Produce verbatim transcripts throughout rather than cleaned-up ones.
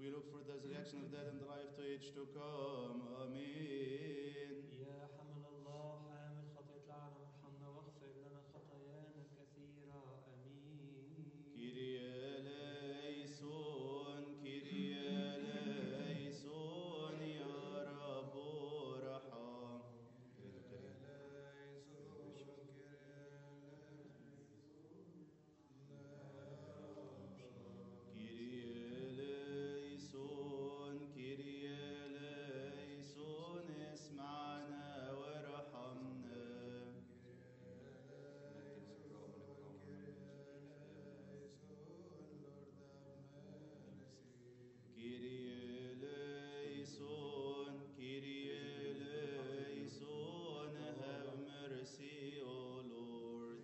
We look for the resurrection of dead and the life to age to come. Amen. يا حمل الله حامل خطية العالم ارحمنا واغفر لنا خطايانا الكثيرة. آمين. Kyrie eleison, Kyrie eleison, ya Rabbu raham. Kyrie eleison, Kyrie eleison, اسمعنا وارحمنا. Kyrie eleison, Kyrie eleison, have mercy, O Lord.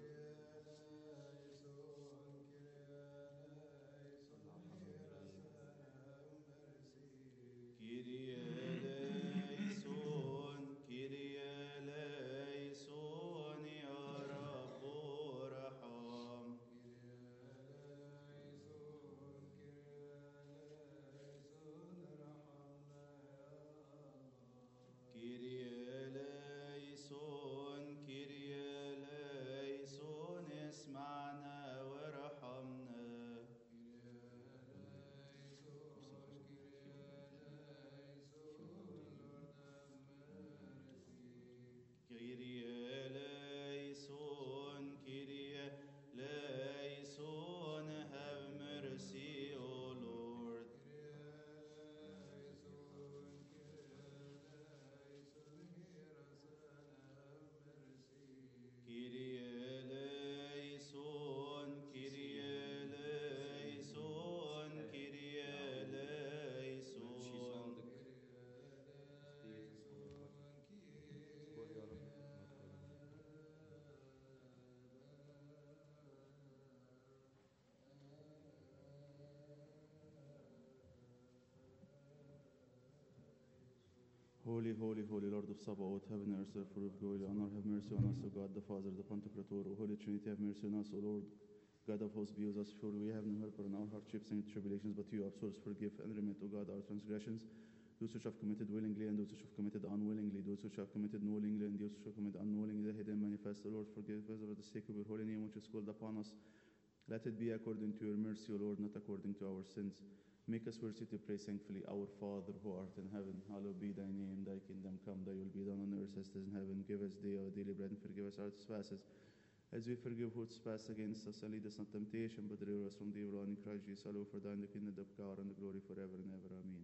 Kyrie eleison, Kyrie eleison, ya Rabbu raham. Kyrie eleison, Kyrie eleison, اسمعنا وارحمنا. Kyrie eleison, Kyrie eleison, have mercy, O Lord. Kyrie eleison, Kyrie eleison, Kyrie eleison. Holy, holy, holy Lord of Sabaoth, heaven and earth are full of glory, honor, have mercy on us, O God, the Father, the Pantocrator, O Holy Trinity, have mercy on us, O Lord, God of hosts, be with us, for we have no helper in our hardships and tribulations, but you, absolve, forgive, and remit, O God, our transgressions, those which have committed willingly and those which have committed unwillingly, those which have committed knowingly and those which have committed unknowingly, the hidden and manifest, O Lord, forgive us for the sake of your holy name, which is called upon us. Let it be according to your mercy, O Lord, not according to our sins. Make us worthy to pray thankfully, Our Father who art in heaven, hallowed be thy name, thy kingdom come, thy will be done on earth as it is in heaven. Give us day our daily bread and forgive us our trespasses, as we forgive who trespass against us, and lead us not temptation, but deliver us from the evil one. In Christ Jesus, our Lord, for thine the kingdom, the power, and the glory forever and ever. Amen.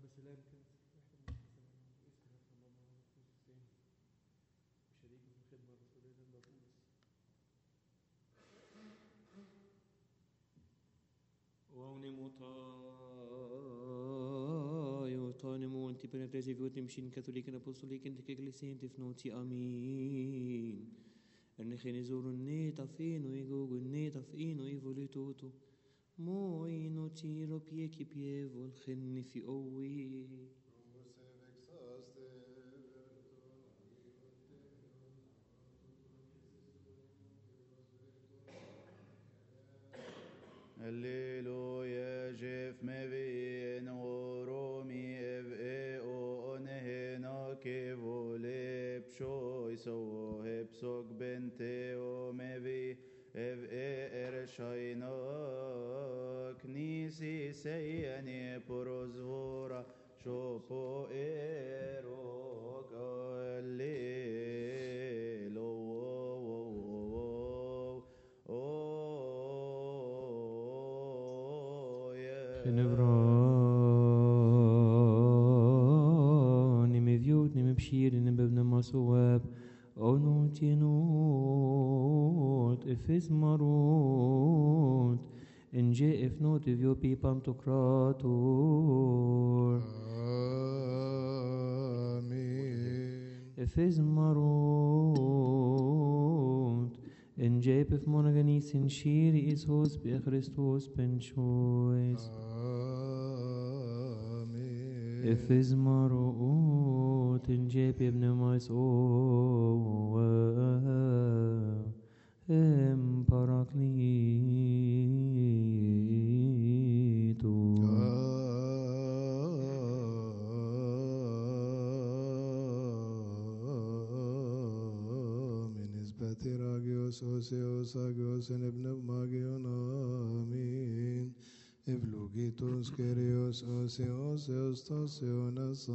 بسلام كده شريك في الخدمة الرسولية لنا بولس. Waunimutai, otanimon, tipenetresi votimshin, katholiken, apostoliken, tekeglesien, tifnoti, amin. Ernechenizorun net afino, egogun net afino, evolutoto. Moino tiro pieki pievol, genni fi owi. Alleluia, jef me vien oromi ev e o onehena ke vole pshoi so hepsog bente o me vi ev e ershaina knisi seyani porozvora shopo erok Genevrani me vjot, ni me pshiri, ni bevne masuab, onot jenot, efes marot, enje efnot eviopi pantokrator. Amen. Efes marot, enje pef monaganis in shiri is hos be Christos penchois. Amen. Efes marot, enje pef nemais o em paraklitos. Amen. Isbati ragios oseos agios en ebneb magion. Amen. Evlogitos kerios oseos eustasionas.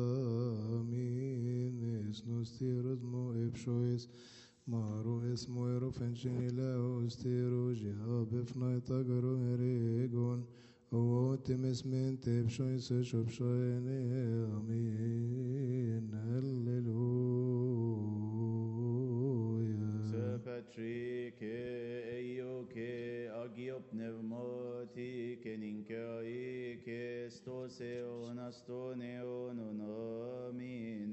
Amen. Esnos tiros mo epshois. Maro esmo ero fencinila ostero jabef naita garo eregon. O timis mente epshois eshopshoene. Amen. Hallelujah. Patrick, Eioke, Agiop Pneumati, Keninkai, Kestoseon, Astoneon, Amin,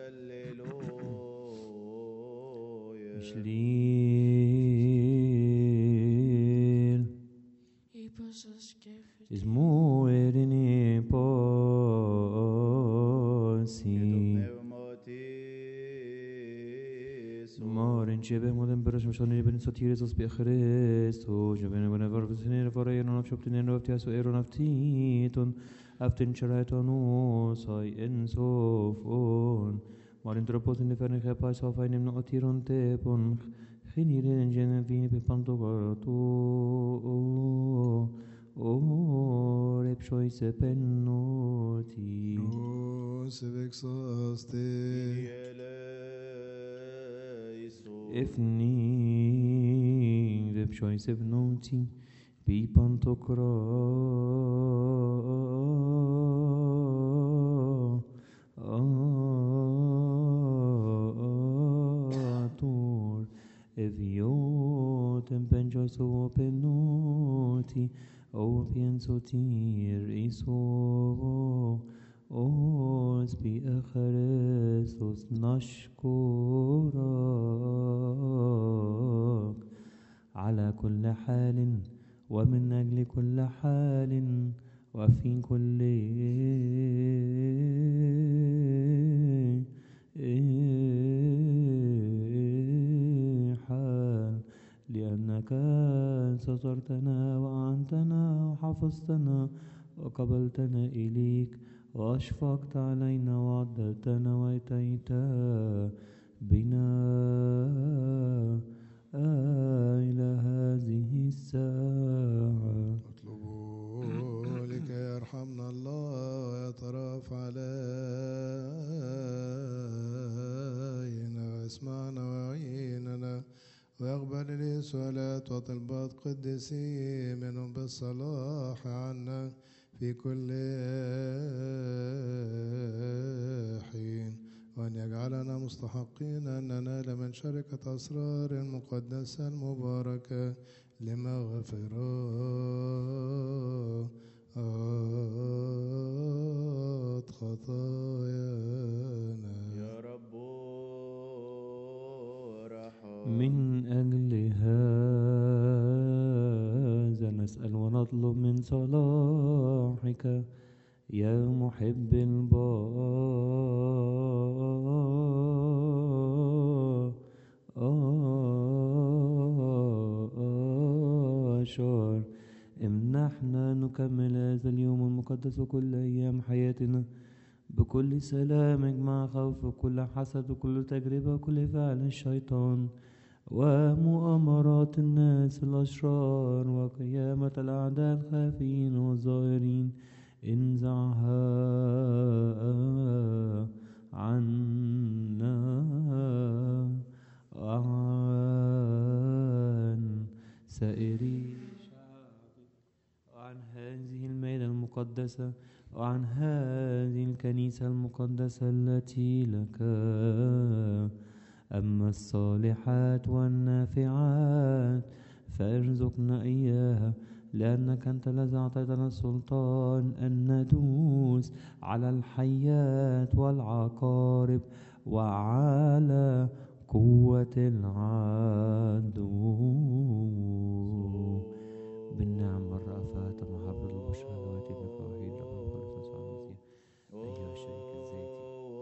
Alleluia. Shlil is more in a posi. More in Chebe, modern Bersham, Sonny, Ben Sotiris, of Christo, Jevene, whenever the Senate for Aeron of Shopton of Tiaso, Aeron of Titon, Afton Charaton, Sai, and so on. More in Tropos in the Fernica Pais of I am not Tiron Tepon, Henirin and Genevini Pantogarato, O Repshoise Penoti. No sevexaste. Ifni Repshoise Penoti, Be Pantocra. Ator Eviotem penjoiso penoti O pienso tir iso Os bi Christos نشكرك على كل حال ومن أجل كل حال وفي كل حال لأنك سترتنا وأعنتنا وحفظتنا وقبلتنا إليك وأشفقت علينا وعدلتنا وأتيت بنا إلى هذه الساعة. اطلبوا لكي يرحمنا الله ويترأف علينا ويسمعنا ويعيننا ويقبل لي سؤالات وطلبات قدسي منهم بالصلاح عنا في كل حين، وأن يجعلنا مستحقين أن ننال من شركة أسرار المقدسة المباركة لمغفرات خطايانا. يا رب ارحم. من أجل هذا نسأل ونطلب من صلاحك يا محب البشر، امنحنا نكمل هذا اليوم المقدس وكل أيام حياتنا بكل سلام مع خوف وكل حسد وكل تجربة وكل فعل الشيطان ومؤامرات الناس الأشرار وقيامة الأعداء الخافين والظاهرين، انزعها عنا وعن سائر شعبك وعن هذه المائدة المقدسة وعن هذه الكنيسة المقدسة التي لك. أما الصالحات والنافعات فارزقنا إياها، لأنك أنت الذي أعطيتنا السلطان أن ندوس على الحيات والعقارب وعلى قوة العدو. بالنعم والرأفات ومحبة البشرى التي بك وحيد رب الخالق يسوع المسيح أيها الشريك الذاتي.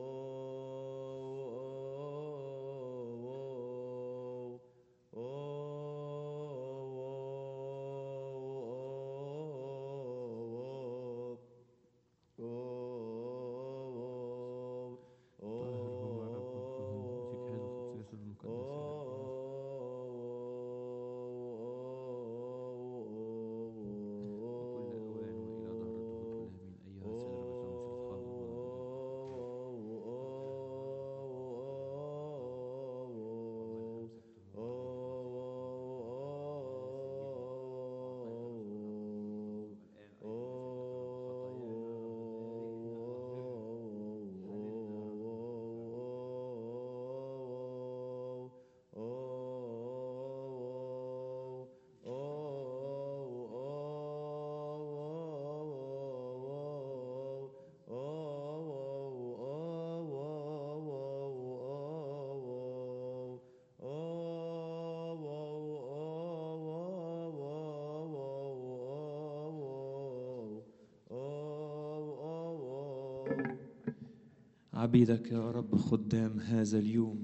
عبيدك يا رب خدام هذا اليوم،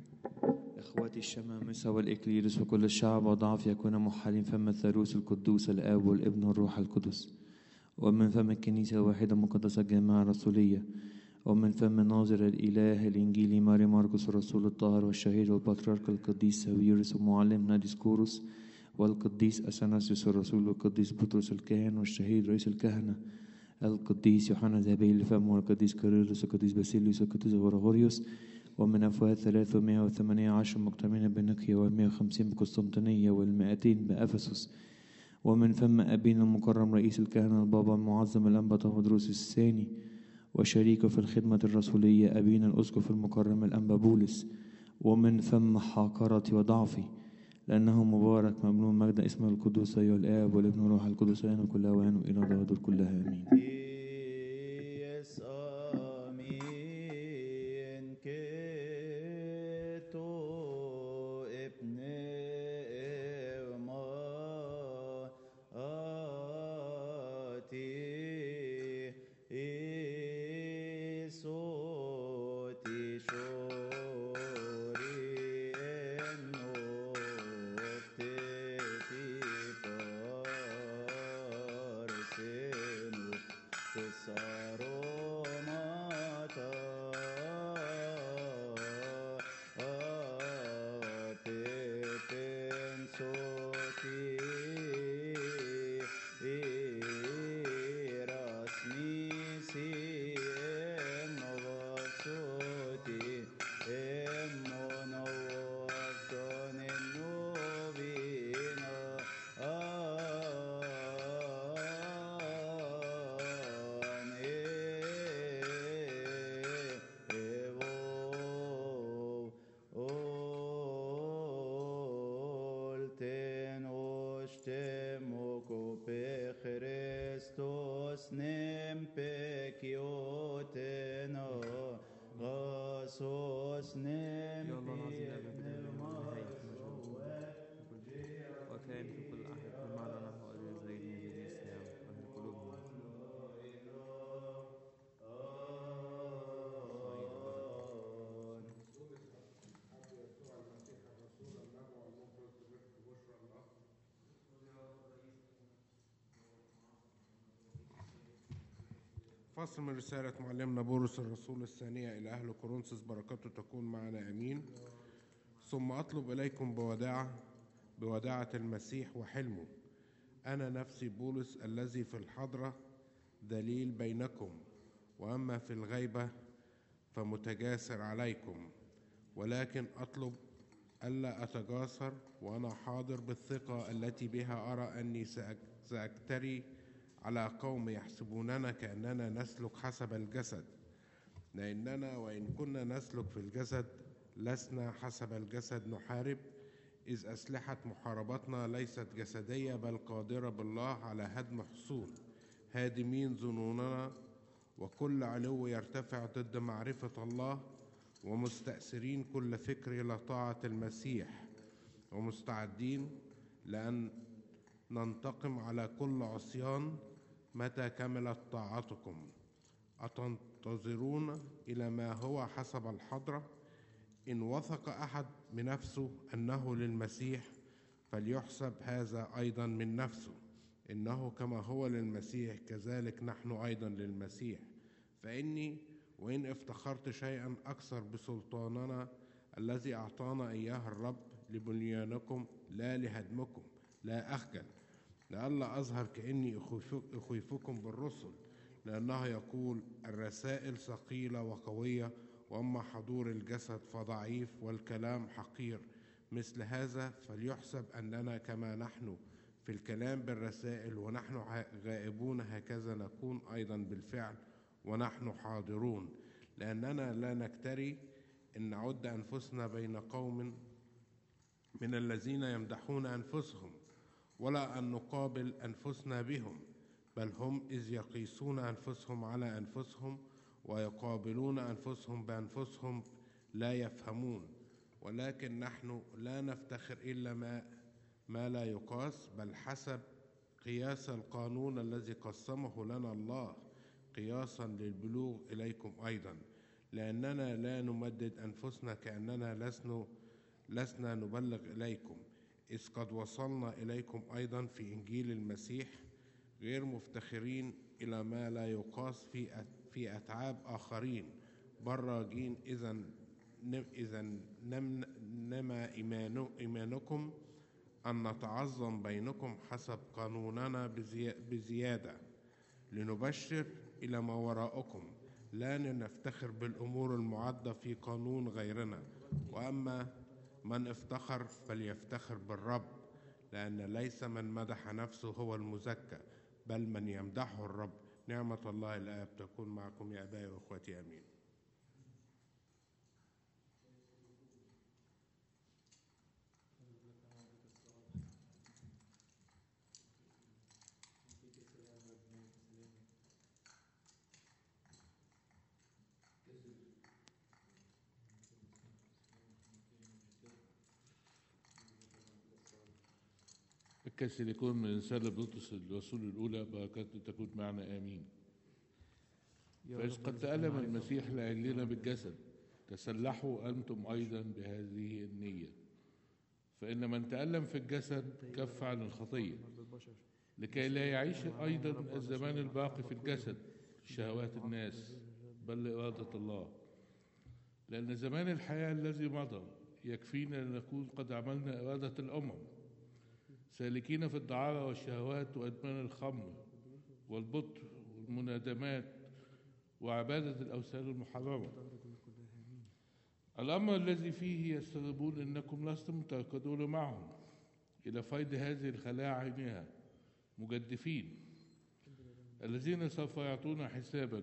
إخواتي الشمامسة والإكليروس وكل الشعب وضعف يكون محالين فم الثالوث القدوس الآب والابن والروح القدس، ومن فم الكنيسة الواحدة المقدسة الجامعة الرسولية، ومن فم ناظر الإله الإنجيلي ماري ماركوس الرسول الطاهر والشهيد والبطريرك القديس ساويرس ومعلمنا ديسكوروس والقديس أثناسيوس الرسول والقديس بطرس الكاهن والشهيد رئيس الكهنة القديس يوحنا ذهبي الفم والقديس كيرلس والقديس باسيليوس والقديس غرغوريوس، ومن أفواه ثلاثمائة وثمانية عشر مجتمعين بنقيا والمائة وخمسين بقسطنطينية والمائتين بأفسس، ومن فم أبينا المكرم رئيس الكهنة البابا المعظم الأنبا تودروس الثاني وشريكه في الخدمة الرسولية أبينا الأسقف المكرم الأنبا بولس، ومن فم حاقرتي وضعفي لأنه مبارك ممنون مجد اسمه القدوس أيها الآب والابن والروح القدس الآن وكل أوان وإلى دهر كلها آمين. Yes, آمين. كتو ابن آتي إيسوتي شوري النوتي بارسنو نام يا الله العظيم في الأبد وكان في كل أحد كل معنا نحن أدري زيدنا زي الإسلام أهل قلوبهم فصل من رسالة معلمنا بولس الرسول الثانية إلى أهل كورنثوس، بركاته تكون معنا آمين. ثم أطلب إليكم بوداعة بوداعة المسيح وحلمه، أنا نفسي بولس الذي في الحضرة دليل بينكم، وأما في الغيبة فمتجاسر عليكم، ولكن أطلب ألا أتجاسر وأنا حاضر بالثقة التي بها أرى أني سأجتري على قوم يحسبوننا كأننا نسلك حسب الجسد، لأننا وإن كنا نسلك في الجسد لسنا حسب الجسد نحارب، إذ أسلحة محاربتنا ليست جسدية بل قادرة بالله على هدم حصون، هادمين ظنوننا وكل علو يرتفع ضد معرفة الله، ومستأثرين كل فكر إلى طاعة المسيح، ومستعدين لأن ننتقم على كل عصيان متى كملت طاعتكم. أتنتظرون إلى ما هو حسب الحضرة؟ إن وثق أحد من نفسه أنه للمسيح فليحسب هذا أيضا من نفسه، إنه كما هو للمسيح كذلك نحن أيضا للمسيح. فإني وإن افتخرت شيئا أكثر بسلطاننا الذي أعطانا إياه الرب لبنيانكم لا لهدمكم لا أخجل، لئلا أظهر كأني أخيفكم بالرسل، لأنه يقول الرسائل ثقيلة وقوية، وأما حضور الجسد فضعيف والكلام حقير. مثل هذا فليحسب أننا كما نحن في الكلام بالرسائل ونحن غائبون هكذا نكون أيضا بالفعل ونحن حاضرون، لأننا لا نكتري أن نعد أنفسنا بين قوم من الذين يمدحون أنفسهم، ولا أن نقابل أنفسنا بهم، بل هم إذ يقيسون أنفسهم على أنفسهم ويقابلون أنفسهم بأنفسهم لا يفهمون. ولكن نحن لا نفتخر إلا ما, ما لا يقاس، بل حسب قياس القانون الذي قسمه لنا الله، قياسا للبلوغ إليكم أيضا، لأننا لا نمدد أنفسنا كأننا لسنا, لسنا نبلغ إليكم، إذ قد وصلنا إليكم أيضا في إنجيل المسيح، غير مفتخرين إلى ما لا يقاس في في أتعاب آخرين، بل راجين إذا إذا نما إيمانكم أن نتعظم بينكم حسب قانوننا بزيادة، لنبشر إلى ما وراءكم، لا نفتخر بالأمور المعدة في قانون غيرنا. وأما من افتخر فليفتخر بالرب، لأن ليس من مدح نفسه هو المزكى، بل من يمدحه الرب. نعمة الله الآب تكون معكم يا أبائي وأخواتي، آمين. الكسر يكون من رسالة بطرس الرسول الأولى، بركاته تكون معنا آمين. فإذ قد تألم المسيح لأجلنا بالجسد، تسلحوا أنتم أيضا بهذه النية. فإن من تألم في الجسد كف عن الخطية، لكي لا يعيش أيضا الزمان الباقي في الجسد شهوات الناس، بل لإرادة الله. لأن زمان الحياة الذي مضى يكفينا لنكون قد عملنا إرادة الأمم، سالكين في الدعارة والشهوات وأدمان الخمر والبطر والمنادمات وعبادة الأوثان المحرمة، الأمر الذي فيه يستغربون أنكم لستم تركضون معهم إلى فيض هذه الخلاعة عينها، مجدفين، الذين سوف يعطون حسابا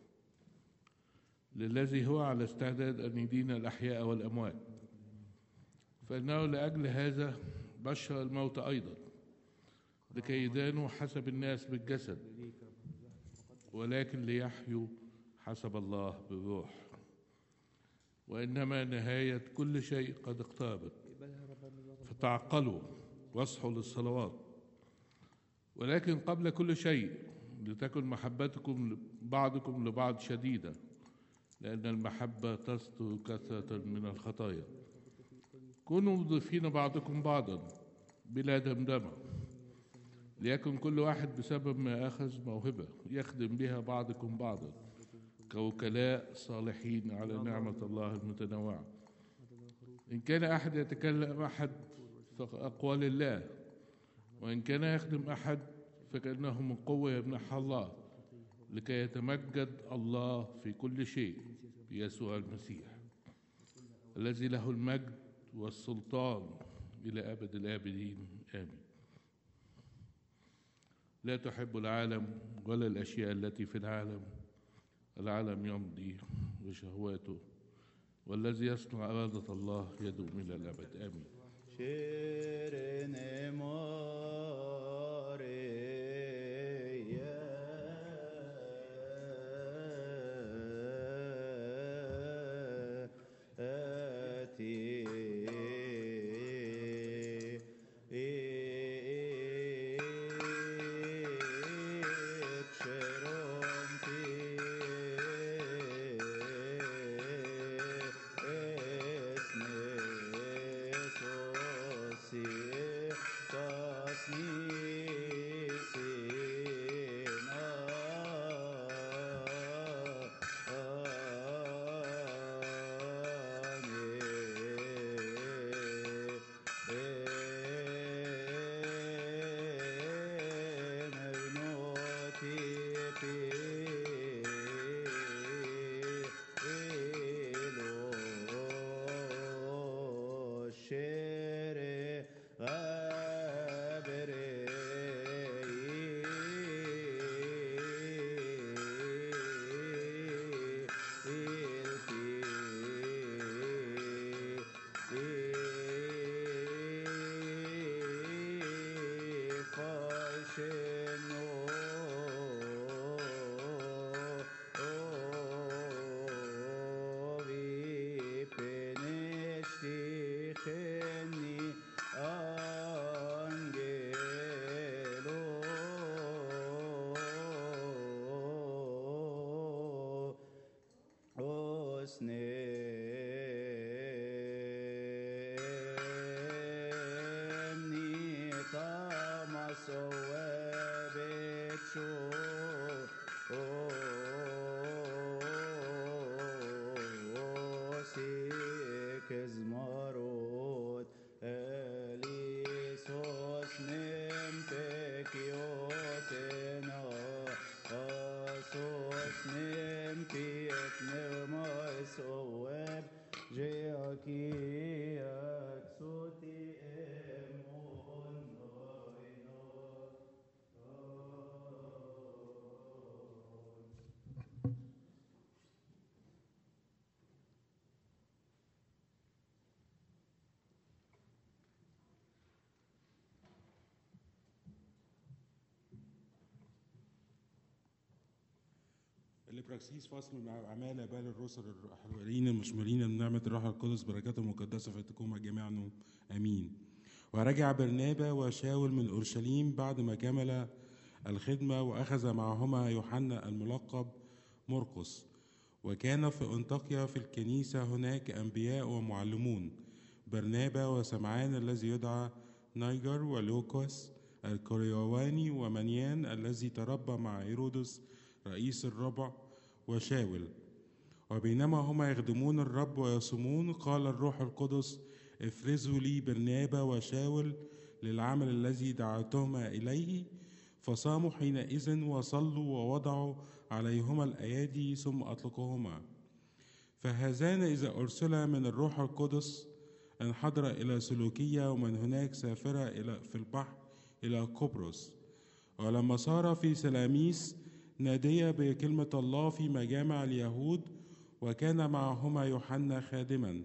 للذي هو على استعداد أن يدين الأحياء والأموات. فإنه لأجل هذا بشر الموت أيضا، لكي يدانوا حسب الناس بالجسد، ولكن ليحيوا حسب الله بالروح. وإنما نهاية كل شيء قد اقتربت، فتعقلوا واصحوا للصلوات. ولكن قبل كل شيء لتكن محبتكم بعضكم لبعض شديدة، لأن المحبة تستر كثرة من الخطايا. كونوا مضيفين بعضكم بعضا بلا دمدمة، ليكن كل واحد بسبب ما أخذ موهبة يخدم بها بعضكم بعضا كوكلاء صالحين على نعمة الله المتنوعة. إن كان أحد يتكلم أحد فأقوال الله، وإن كان يخدم أحد فكأنه من قوة يمنحها الله، لكي يتمجد الله في كل شيء بيسوع المسيح، الذي له المجد والسلطان إلى أبد الآبدين. آمين. لا تحب العالم ولا الأشياء التي في العالم. العالم يمضي وشهواته، والذي يصنع إرادة الله يدوم إلى الأبد. آمين. الإبراكسيس فصل مع أعمال آباء الرسل الحلوين المشمولين من نعمة الروح القدس بركاته المقدسة فتكون جميعا آمين. ورجع برنابا وشاول من أورشليم بعد ما كمل الخدمة، وأخذ معهما يوحنا الملقب مرقس. وكان في أنطاكيا في الكنيسة هناك أنبياء ومعلمون، برنابا وسمعان الذي يدعى نيجر، ولوكوس الكوريواني، ومنيان الذي تربى مع هيرودس رئيس الربع، وشاول. وبينما هما يخدمون الرب ويصومون، قال الروح القدس: افرزوا لي برنابا وشاول للعمل الذي دعوتهما إليه. فصاموا حينئذ وصلوا ووضعوا عليهما الأيادي ثم أطلقوهما. فهذان إذا أرسل من الروح القدس انحدر إلى سلوكية، ومن هناك سافر إلى في البحر إلى قبرص. ولما صار في سلاميس ناديا بكلمة الله في مجامع اليهود، وكان معهما يوحنا خادما.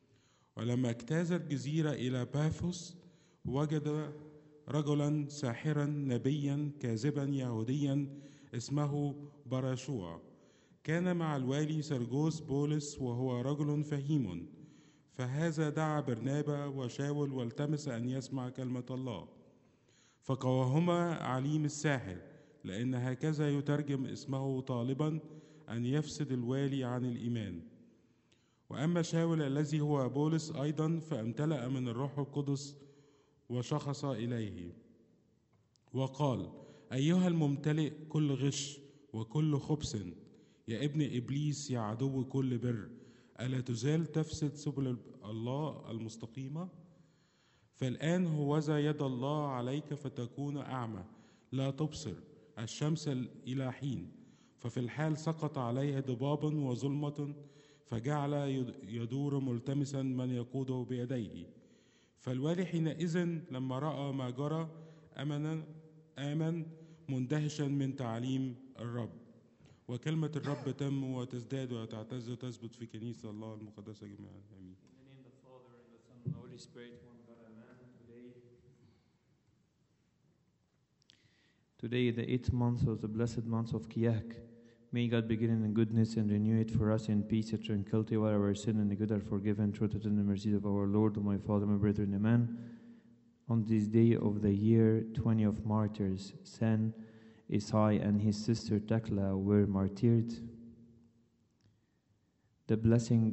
ولما اجتاز الجزيرة إلى باثوس وجد رجلا ساحرا نبيا كاذبا يهوديا اسمه براشوع، كان مع الوالي سرجوس بولس وهو رجل فهيم، فهذا دعا برنابا وشاول والتمس أن يسمع كلمة الله، فقواهما عليم الساحر، لأن هكذا يترجم اسمه طالبا أن يفسد الوالي عن الإيمان. وأما شاول الذي هو بولس أيضا فامتلأ من الروح القدس وشخص إليه وقال: أيها الممتلئ كل غش وكل خبث، يا ابن إبليس يا عدو كل بر، ألا تزال تفسد سبل الله المستقيمة؟ فالآن هوذا يد الله عليك فتكون أعمى لا تبصر الشمس إلى حين. ففي الحال سقط عليه ضباب وظلمة، فجعل يدور ملتمسا من يقوده بيديه. فالوالي حينئذ لما رأى ما جرى آمن آمن مندهشا من تعليم الرب. وكلمة الرب تم وتزداد وتعتز وتثبت في كنيسة الله المقدسة جميعا. آمين. In the name of the Father, and the Son, and the Holy Spirit, one God, amen. Today, today, the eighth month of the blessed month of Kiyak. May God begin in goodness and renew it for us in peace and tranquility, while our sin and the good are forgiven through the tender mercies of our Lord, my Father, my brethren, amen. On this day of the year twenty of martyrs, San Isai and his sister Tekla were martyred. The blessing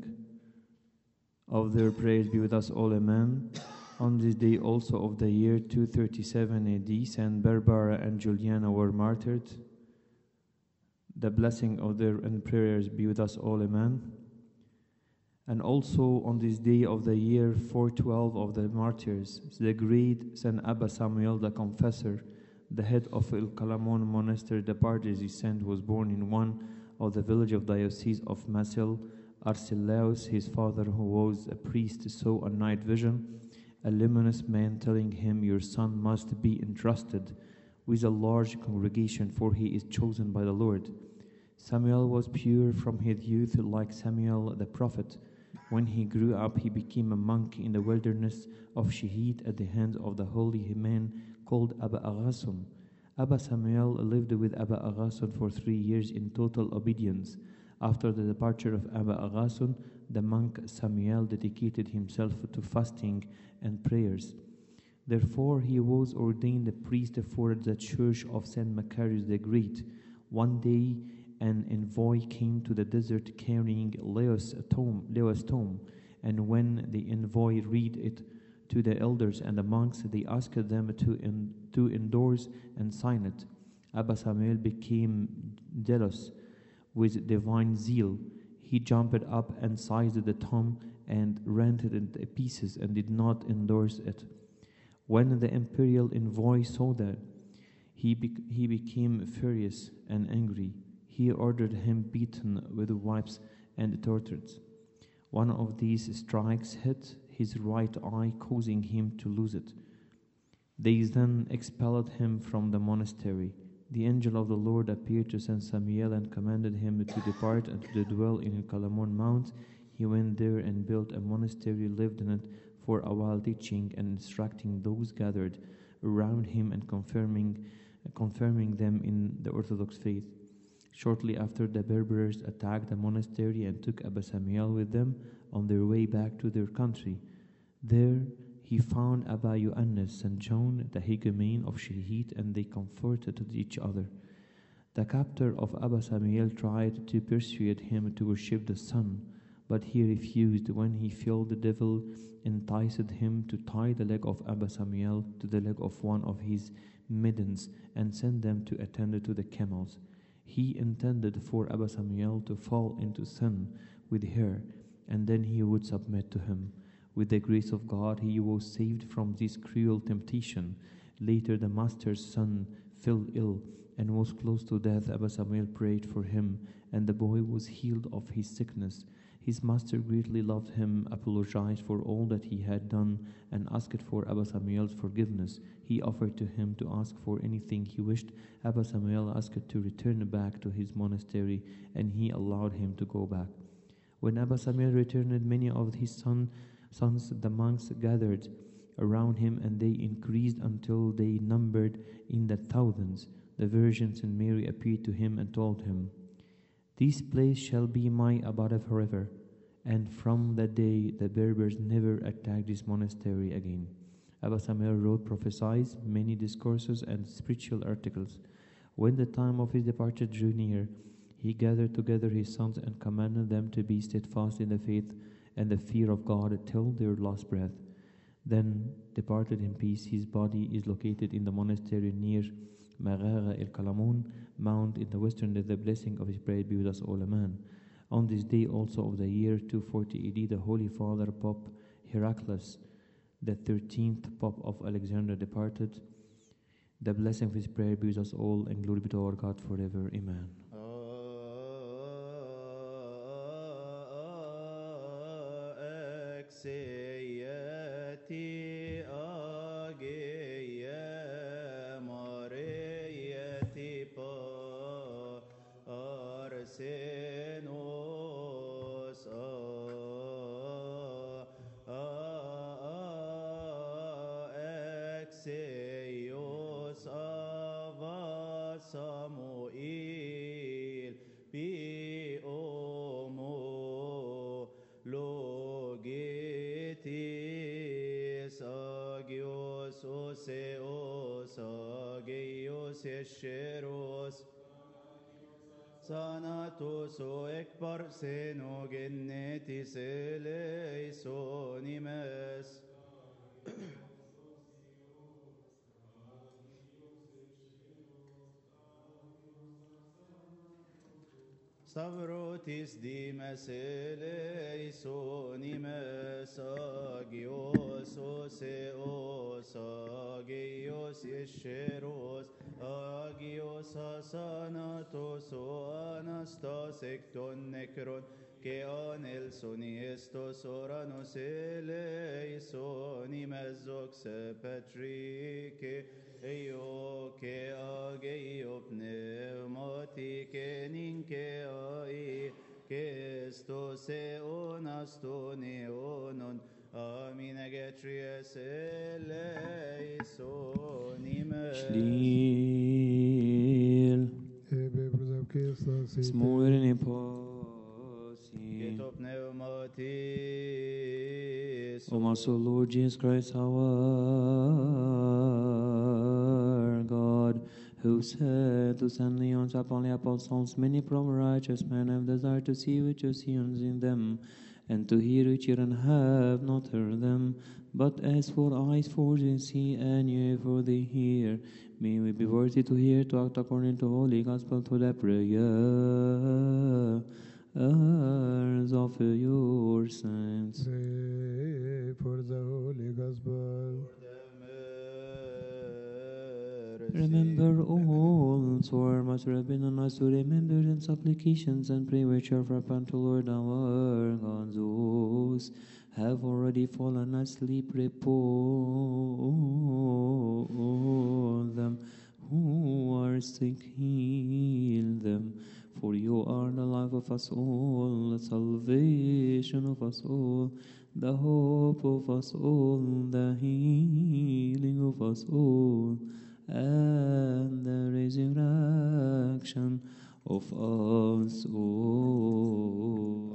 of their prayers be with us all, amen. On this day also of the year two thirty-seven A D, Saint Barbara and Juliana were martyred. The blessing of their and prayers be with us all, amen. And also on this day of the year four twelve of the martyrs, the great Saint Abba Samuel the Confessor, the head of El Calamon monastery, the Pardes saint, was born in one of the village of diocese of Masil. Arcelaus, his father, who was a priest, saw a night vision, a luminous man telling him, "Your son must be entrusted with a large congregation, for he is chosen by the Lord." Samuel was pure from his youth, like Samuel the prophet. When he grew up, he became a monk in the wilderness of Shehid at the hands of the holy man called Abba Aghason. Abba Samuel lived with Abba Aghason for three years in total obedience. After the departure of Abba Aghason, the monk Samuel dedicated himself to fasting and prayers. Therefore, he was ordained a priest for the church of Saint Macarius the Great. One day, an envoy came to the desert carrying Leo's tomb, Leo's tomb, and when the envoy read it to the elders and the monks, they asked them to, in, to endorse and sign it. Abba Samuel became jealous with divine zeal. He jumped up and seized the tomb and rent it into pieces and did not endorse it. When the imperial envoy saw that, he, be- he became furious and angry. He ordered him beaten with whips and tortured. One of these strikes hit his right eye, causing him to lose it. They then expelled him from the monastery. The angel of the Lord appeared to Saint Samuel and commanded him to depart and to dwell in Calamon Mount. He went there and built a monastery, lived in it for a while, teaching and instructing those gathered around him and confirming, confirming them in the Orthodox faith. Shortly after, the Berbers attacked the monastery and took Abba Samuel with them on their way back to their country. There he found Abba Ioannes and John, the hegumen of Shehid, and they comforted each other. The captor of Abba Samuel tried to persuade him to worship the sun, but he refused. When he felt the devil enticed him to tie the leg of Abba Samuel to the leg of one of his maidens and send them to attend to the camels. He intended for Abba Samuel to fall into sin with her, and then he would submit to him. With the grace of God, he was saved from this cruel temptation. Later, the master's son fell ill and was close to death. Abba Samuel prayed for him, and the boy was healed of his sickness. His master greatly loved him, apologized for all that he had done, and asked for Abba Samuel's forgiveness. He offered to him to ask for anything he wished. Abba Samuel asked to return back to his monastery, and he allowed him to go back. When Abba Samuel returned, many of his son, sons, the monks, gathered around him, and they increased until they numbered in the thousands. The Virgin Saint Mary appeared to him and told him, This place shall be my abode forever, and from that day the Berbers never attacked this monastery again. Abba Samuel wrote, prophesies, many discourses and spiritual articles. When the time of his departure drew near, he gathered together his sons and commanded them to be steadfast in the faith and the fear of God till their last breath. Then departed in peace. His body is located in the monastery near Maghara el-Kalamun Mount in the western. The blessing of his prayer be with us all, amen. On this day also of the year two forty A D, the Holy Father Pope Heraclius, the thirteenth Pope of Alexandria, departed. The blessing of his prayer be with us all, and glory be to our God forever, amen. Exeati agia Marieti pa arsenos a exeos ava Samuel bi omo logetis agios oseos agios esheros Sanatos o ekbar senogenetis eleisonimes Stavrotis dimes eleisonimes agios oseos agios esheros agios asanatos o anastas ekton nekron que anelsoni estos oranos eleisonimes oxe petrike Eio che ageio pneumati che ninche ai che sto se onasto neonon amine getries eleisonimes Shlil Ebe bruzavkesa site. Smurin posi. Keto pneumatis O my soul, Lord Jesus Christ, our God, who said to send leons upon the apostles, many from righteous men have desired to see which you see in them, and to hear which you have not heard them. But as for eyes for they see, and ear for they hear, may we be worthy to hear, to act according to holy gospel, to the prayer of your saints. Pray for the Holy Gospel. Remember also our Master have been on us to remember in supplications and pray which are upon to Lord our God. Those have already fallen asleep, repose them. Who are sick, heal them. For you are the life of us all, the salvation of us all, the hope of us all, the healing of us all, and the resurrection of us all.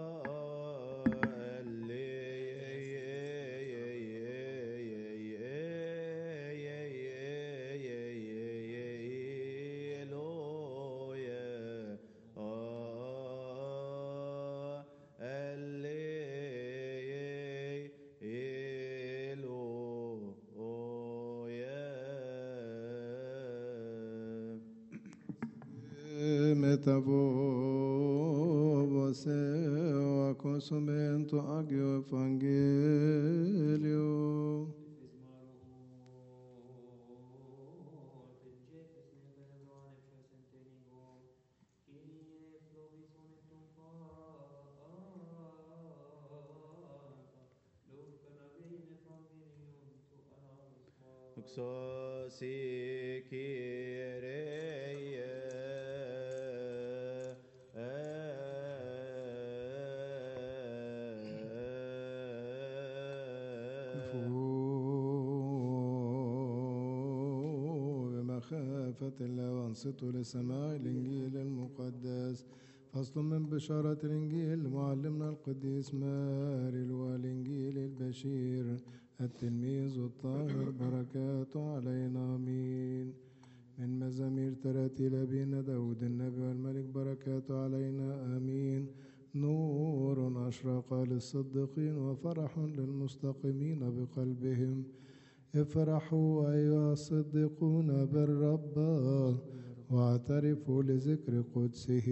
Metavose a consumento agio evangelio. Uxosi Kyrie بمخافة الله وانصتوا لسماع الإنجيل المقدس فصل من بشارة الإنجيل معلمنا القديس ماري والإنجيل البشير التلميذ الطاهر بركاته علينا آمين. من مزامير تراتيل أبينا داود النبي والملك بركاته علينا آمين. نور أشرق للصديقين وفرح للمستقيمين بقلبهم. افرحوا أيها الصديقون بالرب واعترفوا لذكر قدسه.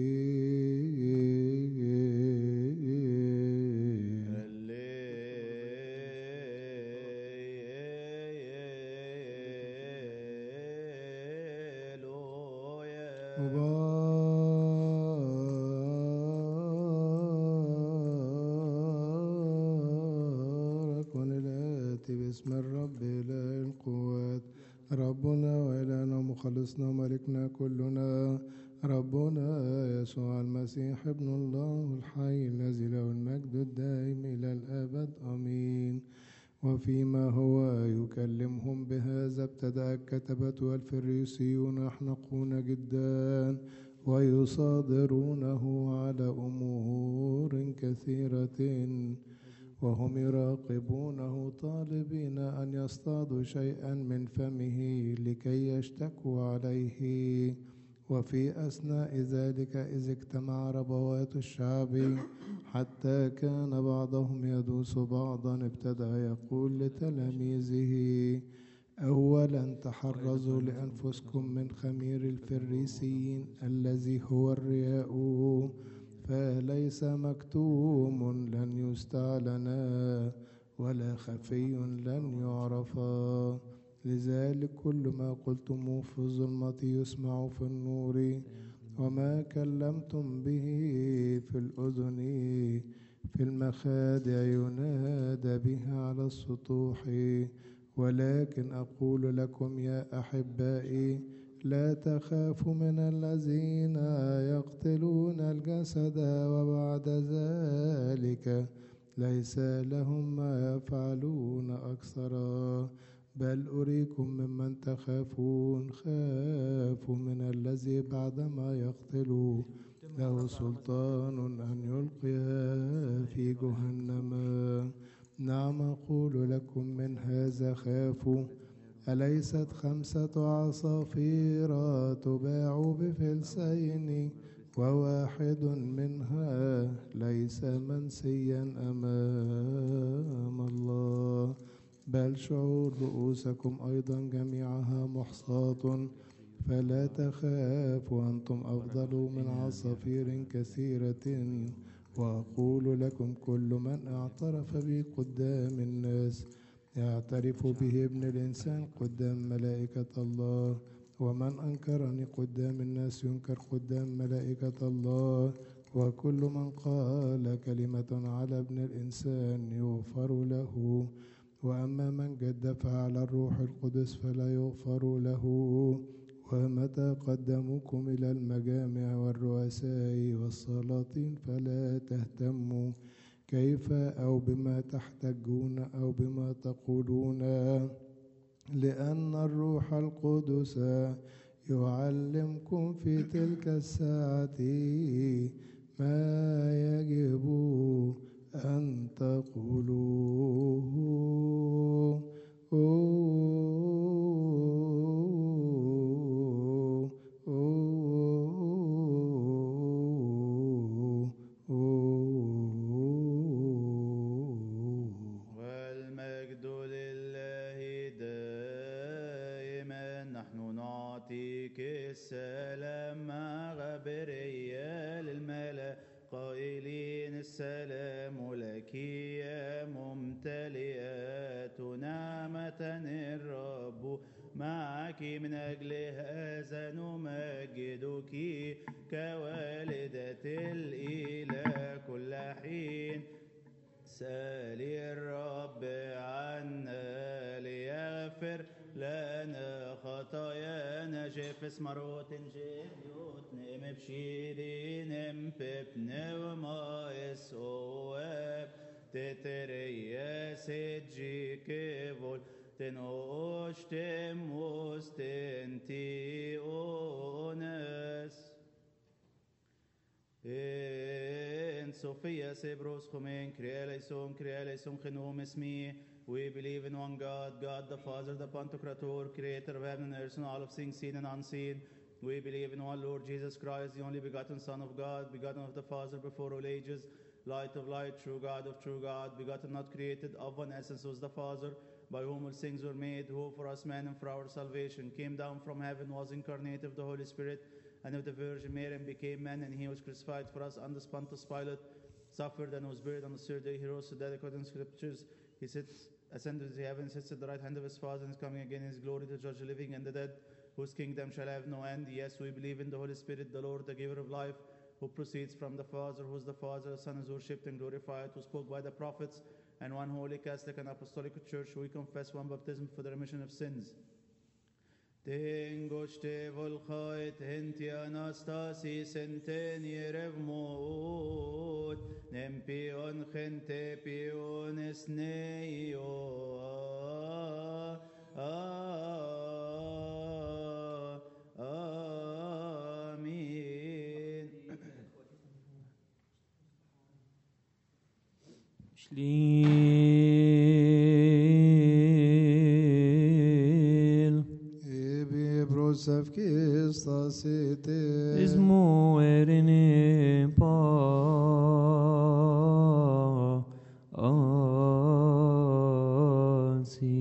مبارك الآتي باسم الرب إله القوات ربنا وإلهنا ومخلصنا وملكنا كلنا ربنا يسوع المسيح ابن الله الحي الذي له المجد الدائم إلى الأبد آمين. وفيما هو يكلمهم بهذا ابتدأ الكتبة والفريسيون يحنقون جدا ويصادرونه على أمور كثيرة وهم يراقبونه طالبين أن يصطادوا شيئا من فمه لكي يشتكوا عليه. وفي أثناء ذلك إذ اجتمع ربوات الشعب حتى كان بعضهم يدوس بعضا ابتدأ يقول لتلاميذه أولا تحرزوا لأنفسكم من خمير الفريسيين الذي هو الرياء، فليس مكتوم لن يستعلنا ولا خفي لن يعرفا. لذلك كل ما قلتم في الظلمة يسمع في النور، وما كلمتم به في الأذن في المخادع ينادى به على السطوح. ولكن أقول لكم يا أحبائي لا تخافوا من الذين يقتلون الجسد وبعد ذلك ليس لهم ما يفعلون أكثر، بل أريكم ممن تخافون. خافوا من الذي بعدما يقتل له سلطان أن يلقيها في جهنم. نعم أقول لكم من هذا خافوا. أليست خمسة عصافير تباع بفلسين وواحد منها ليس منسيا أمام الله؟ بل شعور رؤوسكم أيضا جميعها محصاة. فلا تخافوا أنتم أفضل من عصافير كثيرة. وأقول لكم كل من اعترف بي قدام الناس يعترف به ابن الإنسان قدام ملائكة الله، ومن أنكرني قدام الناس ينكر قدام ملائكة الله. وكل من قال كلمة على ابن الإنسان يغفر له، وأما من جدف على الروح القدس فلا يغفر له. ومتى قدموكم إلى المجامع والرؤساء والسلاطين فلا تهتموا كيف أو بما تحتجون أو بما تقولون، لأن الروح القدس يعلمكم في تلك الساعة ما يجب أن تقولوه. والمجد لله دائما. نحن نعطيك السلام مع غبريال الملأ قائلين السلام لك يا ممتلئات نعمة الرب معك. من أجل هذا نمجدك كوالدة الإله كل حين. سالي الرب عنا ليغفر لنا خطايانا. جفس مروت جيبيوت نم بشيري نم ببن وما يسواب تتريا سجي كيفول تنوش تموس تنتي أونس. In Sophia Sebros Chomen, Crealeison, Crealeison Chenum Esmi. We believe in one God, God the Father, the Pantocrator, creator of heaven and earth and all of things seen and unseen. We believe in one Lord Jesus Christ, the only begotten Son of God, begotten of the Father before all ages, light of light, true God of true God, begotten, not created, of one essence was the Father, by whom all things were made, who for us men and for our salvation came down from heaven, was incarnate of the Holy Spirit, and of the Virgin Mary, and became man, and he was crucified for us under Pontius Pilate, suffered and was buried on the third day. He rose to death according to Scriptures. He sits, ascended to the heavens, sits at the right hand of his Father, and is coming again in his glory to judge the living and the dead, whose kingdom shall have no end. Yes, we believe in the Holy Spirit, the Lord, the giver of life, who proceeds from the Father, who is the Father, the Son is worshipped and glorified, who spoke by the prophets, and one holy Catholic and Apostolic Church, we confess one baptism for the remission of sins. Tengoște volchait henti anastasis enten yerevmot, nempion gente pion esneio. Amen. Shliel Ebi brosaf kistasite. Ismo erine pa ansi.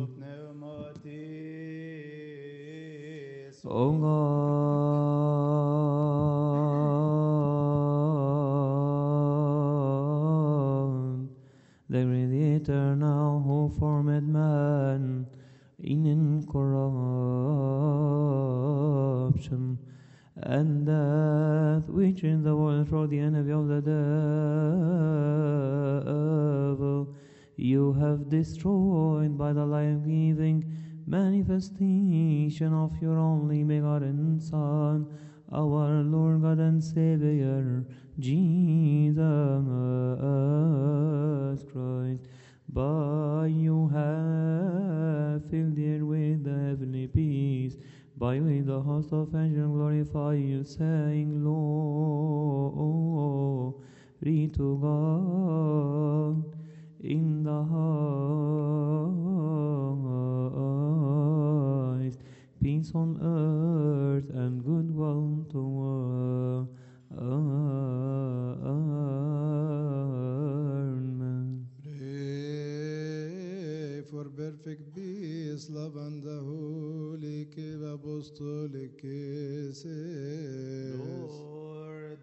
Pneumatis. O God, the Creator now who formed man in incorruption, and death which in the world through the envy of the devil you have destroyed by the life-giving manifestation of your only begotten Son, our Lord God and Savior, Jesus Christ. By you have filled the air with the heavenly peace, by with the host of angels glorify you, saying, Glory to God in the highest, peace on earth and goodwill toward men. Pray for perfect peace, love, and the holy apostolic kisses. Lord,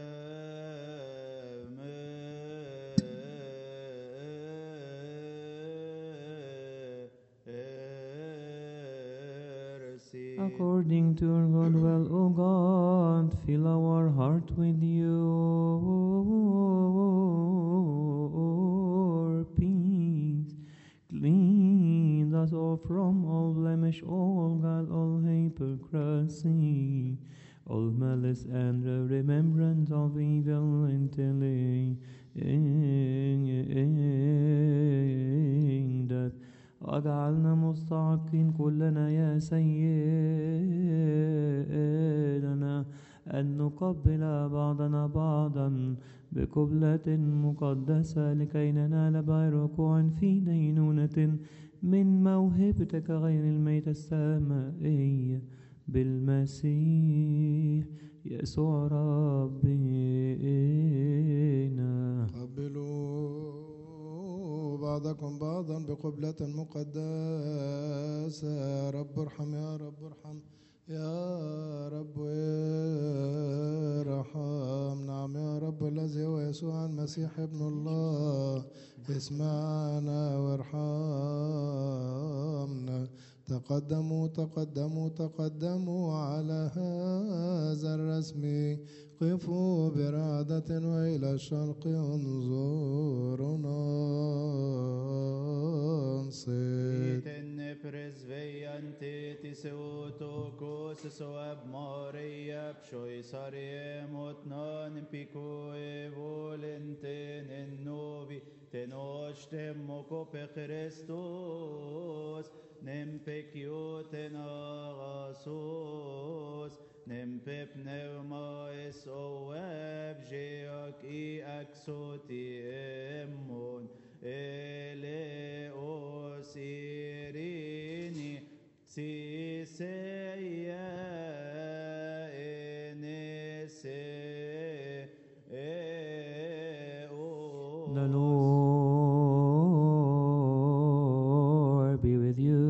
have mercy. According to your good will, O God, fill our heart with your peace. Cleanse us all from all blemish, all guile, all hypocrisy, all malice and the remembrance of evil intelligence, that واجعلنا مستحقين كلنا يا سيدنا أن نقبل بعضنا بعضا بقبلة مقدسة لكي ننال بركوعا في دينونة من موهبتك غير الميت السمائية بالمسيح يسوع ربنا. قبلوا بعضكم بعضا بقبلة مقدسة. يا رب ارحم، يا رب ارحم، يا رب ارحم. نعم يا رب الذي هو يسوع المسيح ابن الله، اسمعنا وارحمنا. تقدموا تقدموا تقدموا على هذا الرسم، قفوا برعدة وإلى الشرق انظرنا انصت. Tenne presveiante ti seutokos soab Maria pshoi saremot non picoe volenten in novi tenostem moco pe Christus nem pecioten agasos nempe pneumaes oev geok i axoti emmon eleos irini siseia enese The Lord be with you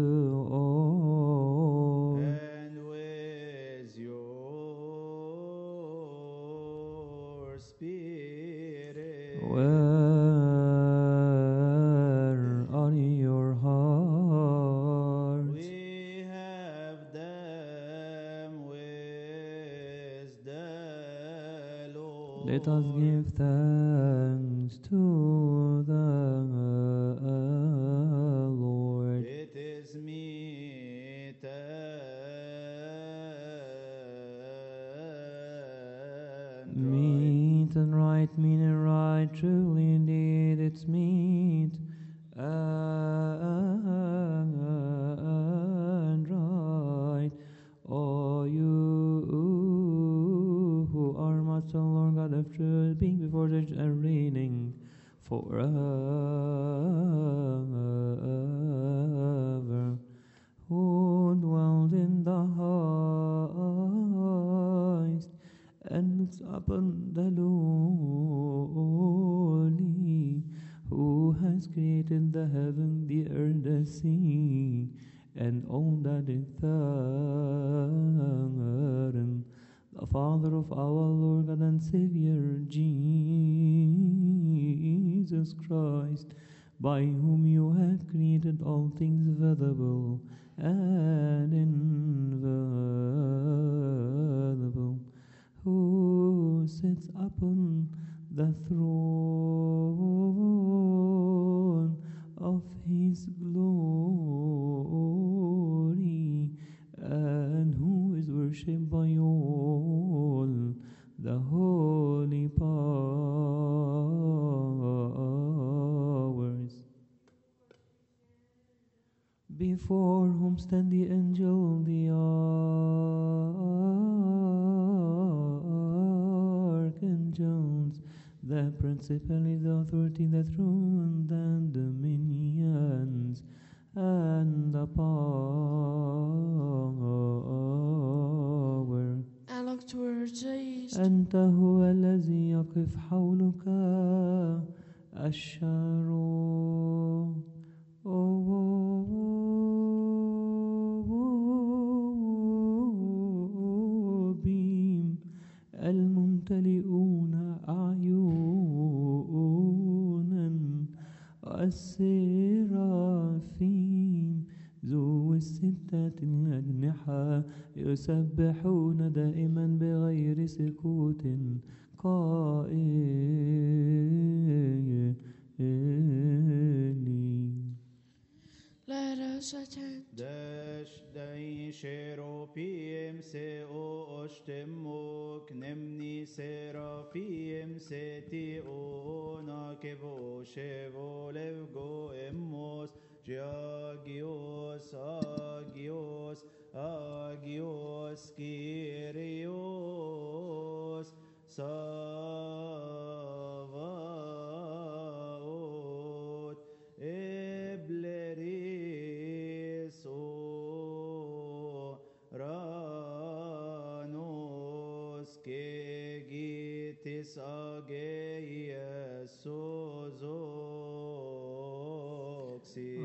all. and with your spirit. Where are your hearts? We have them with the Lord. Let us give thanks to the Lord. It is meet and Meet and right, mean and right, truly indeed it's meet and right. Oh, you who are Master Lord God of truth, being before judge and reigning forever, who dwelled in the highest and looks upon the lowly, who has created the heaven, the earth, the sea, and all that is therein, the Father of our Lord God and Savior, Jesus Christ, by whom you have created all things visible and invisible, who sits upon the throne of his glory, and who is worshipped by all the holy powers, before whom stand the angel, the archangels, the principality, the authority, the throne, and dominions, and the power. And look towards the east. أنت هو الذي يقف حولك الشروبيم الممتلئون أعينا، السرافيم ذو الستة الأجنحة يسبحون دائما بغير سكوت قائلين. Let us attend. Dash dai sherofim se o oshtemok nemni serafim se ti ona kevo shevo levgo emos Giagios agios agios Kyrios Savaot Ebleris o Ranos Kegitis Ageias Sozoxis.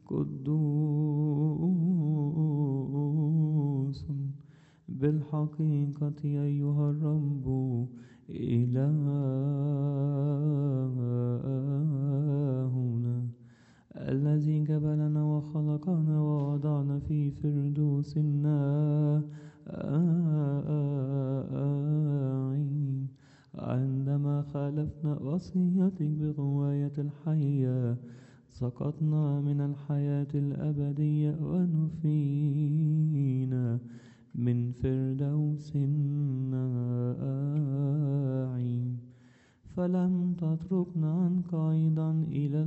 قدوس بالحقيقة أيها الرب إلهنا الذي جبلنا وخلقنا ووضعنا في فردوس النعيم عندما خالفنا وصيتك بغواية الحية سقطنا من الحياة الأبدية ونفينا من فردوس النعيم فلم تتركنا عنك أيضا إلى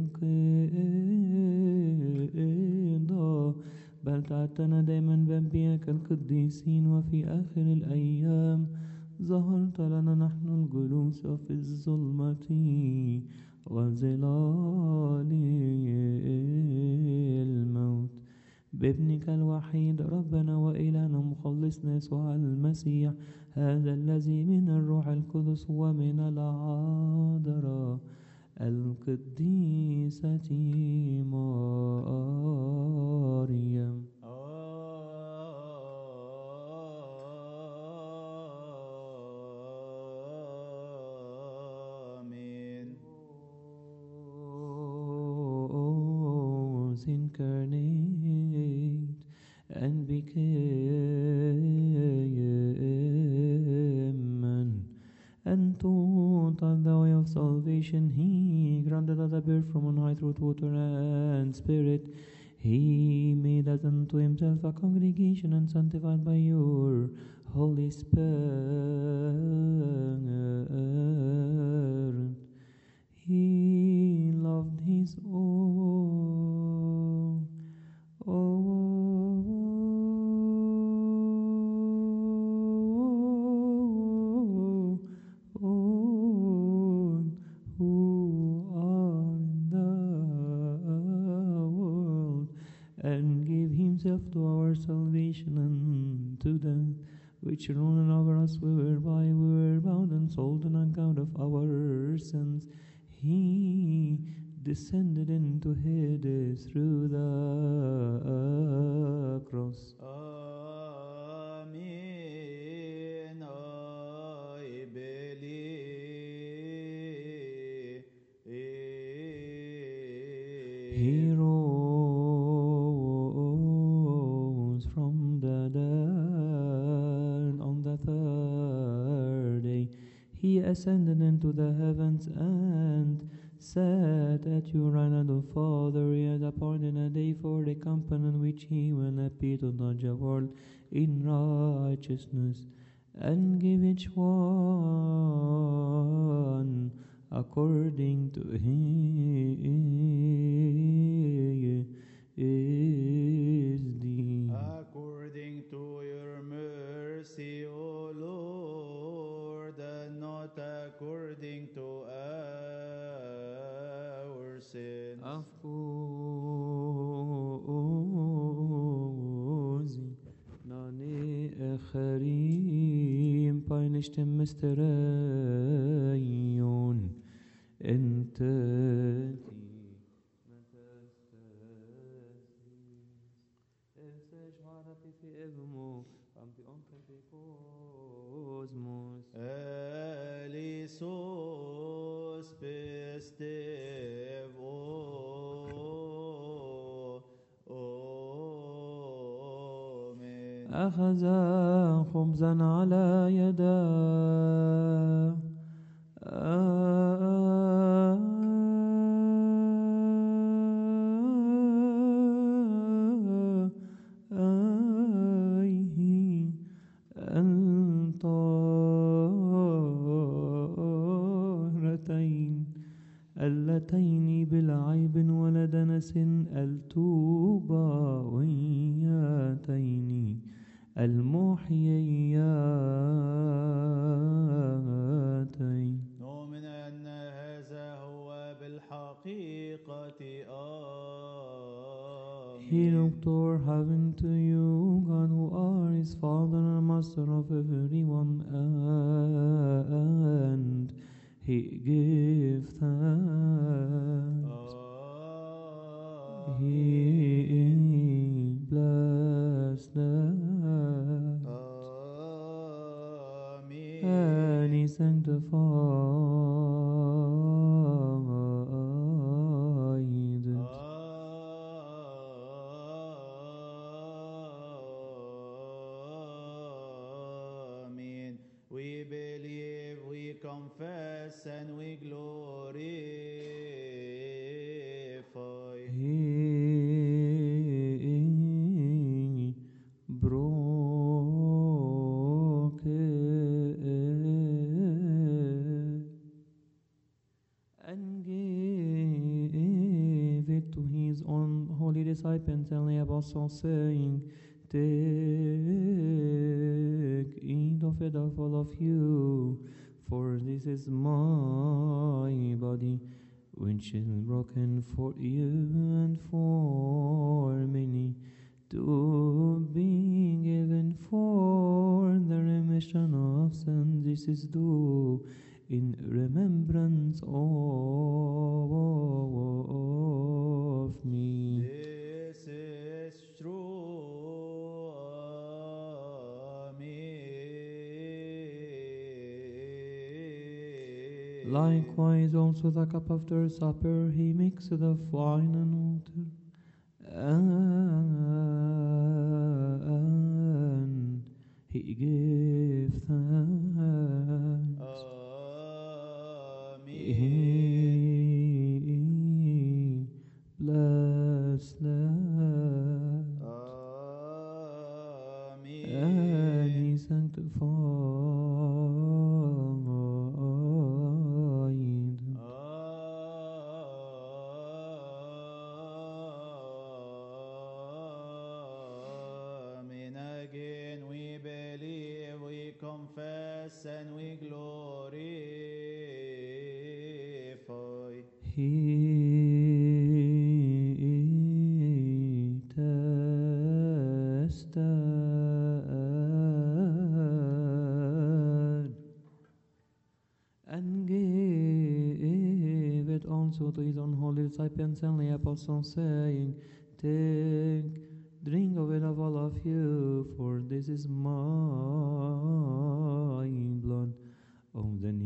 الانقضاء بل تعتنا دائما بأنبياءك القديسين وفي آخر الأيام ظهرت لنا نحن الجلوس في الظلمة وظلال الموت بابنك الوحيد ربنا وإلهنا مخلصنا يسوع المسيح هذا الذي من الروح القدس ومن العذراء القديسة مريم آمين. was incarnate and became man, and taught us the way of salvation. He granted us a birth from on high through water and spirit. He made us unto himself a congregation and sanctified by your Holy Spirit. He loved his own, own, own who are in the world, and gave himself to our salvation and to them which run over us, whereby we were bound and sold on account of our sins. He descended into Hades through the cross. آمين. I believe. He rose from the dead on the third day. He ascended into the heavens and sat at your right hand, O Father. He has appointed a day for the company in which he will appear to judge the world in righteousness and give each one according to his deed. According to your mercy, O Lord, and not according to our sins. أفوزي ناني أخريم باينشتم مستريون انت Elisos pestev o Amen. أخذ خبزا على يداه آيه الطاهرتين اللتين بلا عيب ولا دنس التوبويتين المحيياتين. نؤمن أن هذا هو بالحقيقة آمين. He looked toward heaven to you, God, who are his Father and Master of everyone, and he gave thanks. He bless the Amen. and He sanctified. Amen. We believe, we confess, and we glorify. He broke and gave it to His own holy disciples and the apostles, saying, Take, eat of it, of all of you, for this is my body, which is broken for you and for many, to be given for the remission of sins. This is due in remembrance of me. This is true. Amen. Likewise also the cup after supper he mixed the wine and water, and he gave thanks. Amen. He blessed them, and he sanctified. Amen. Again we believe, we confess, and we glorify. He tested and gave it also to his own holy disciples and the apostles, saying, Take, drink of it of all of you, for this is my blood of the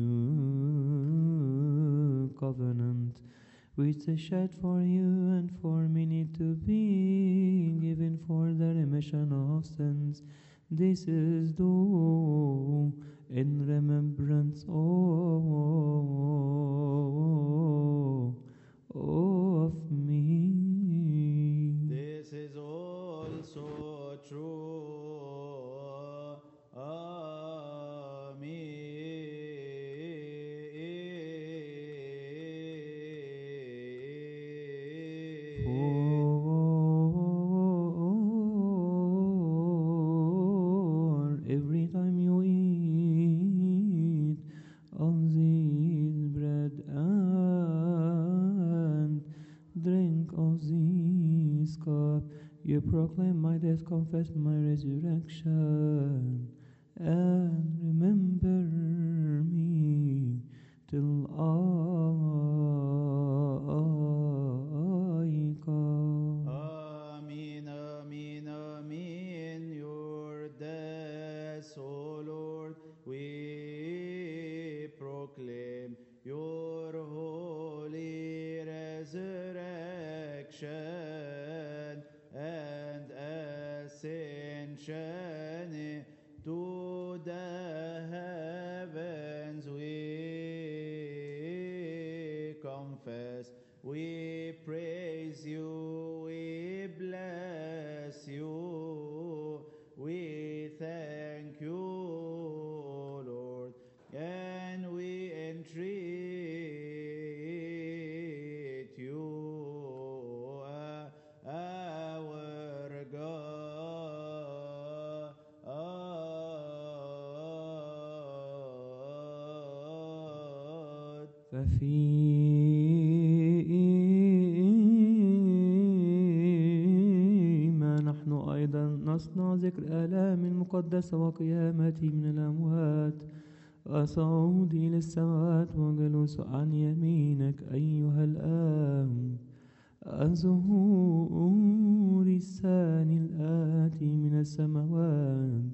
new covenant, which is shed for you and for many to be given for the remission of sins. This is due in remembrance of, of me. This is also true. Amen. For every time you eat of this bread and drink of this cup, you proclaim my death, confess my resurrection, and remember me till I come. Amen, amen, amen. Your death, O Lord, we proclaim. Your holy resurrection and ascension to the heavens we confess. We praise you, we bless you, we thank you, Lord, and we entreat you, uh, our God. ففيما نحن أيضا نصنع ذكر آلام المقدسة وقيامته من الأموات وصعودي للسماوات وجلوس عن يمينك أيها الآب والزهور الثاني الآتي من السماوات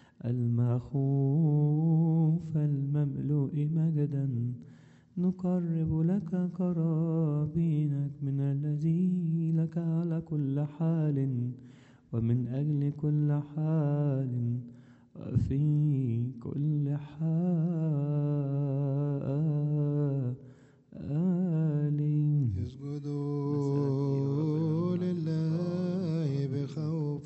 المخوف المملوء مجدا نقرب لك قرابينك من الذي لك على كل حال ومن أجل كل حال وفي كل حال. اسجدوا لله بخوف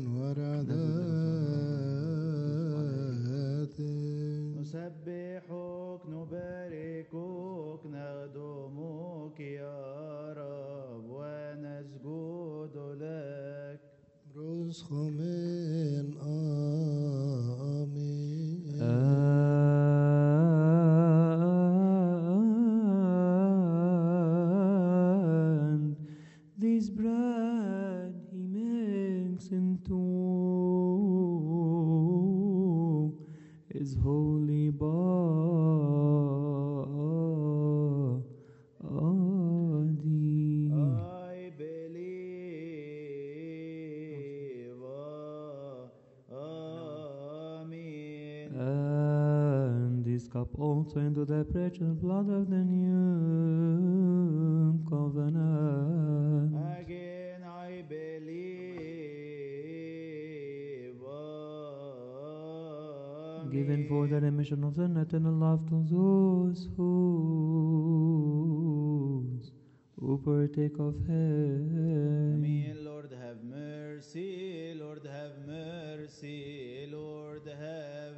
ورعدات نسبحك نباركك نخدمك يا رب ونسجد لك. رزق من آمين. And this bread he makes into his holy body. I believe. Amen. And this cup also into the precious blood of the new covenant. Again I believe. Amen. Given for the remission of sin, eternal life to those who who partake of him. Amen. Lord have mercy, Lord have mercy, Lord have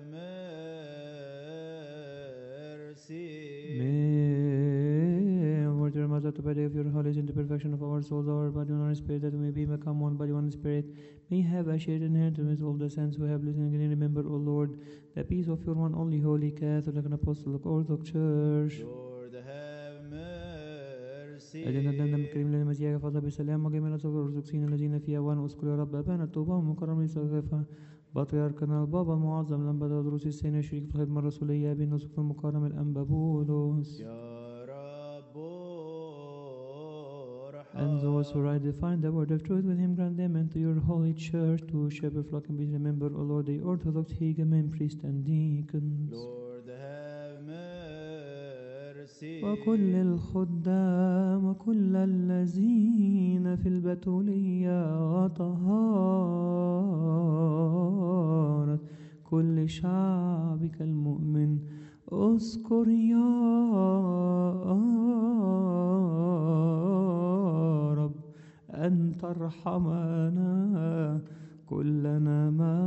mercy. May Lord your mother to body of your holy in the perfection of our souls, our body and our spirit, that we may be become one body, one spirit, may have a shared inheritance with all the saints who have listened and remember, O Lord, the peace of your one only holy Catholic and Apostolic Orthodox Church. Lord have mercy. أجل الدم الكريم لنا مسيحك فضل بالسلام وجميع الأسف الأرثوذكسيين الذين في أوان أذكر يا رب أبانا التوبة ومكرم يسغفها بطريركنا البابا المعظم الأنبا تدرس السنة الشريك في الخدمة الرسولية بين نصف المكرم الأنبا بولس. يا رب ارحم. And those who rightly find the word of truth with him, grant them into your holy church to shepherd flock and be remember, O Lord, the Orthodox hegumen, priests and deacons. Lord have mercy. وكل الخدام وكل الذين في البتولية وطهارة كل شعبك المؤمن اذكر يا رب أن ترحمنا كلنا ما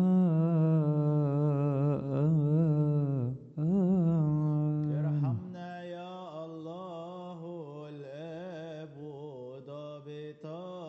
ارحمنا يا الله الآب ضابط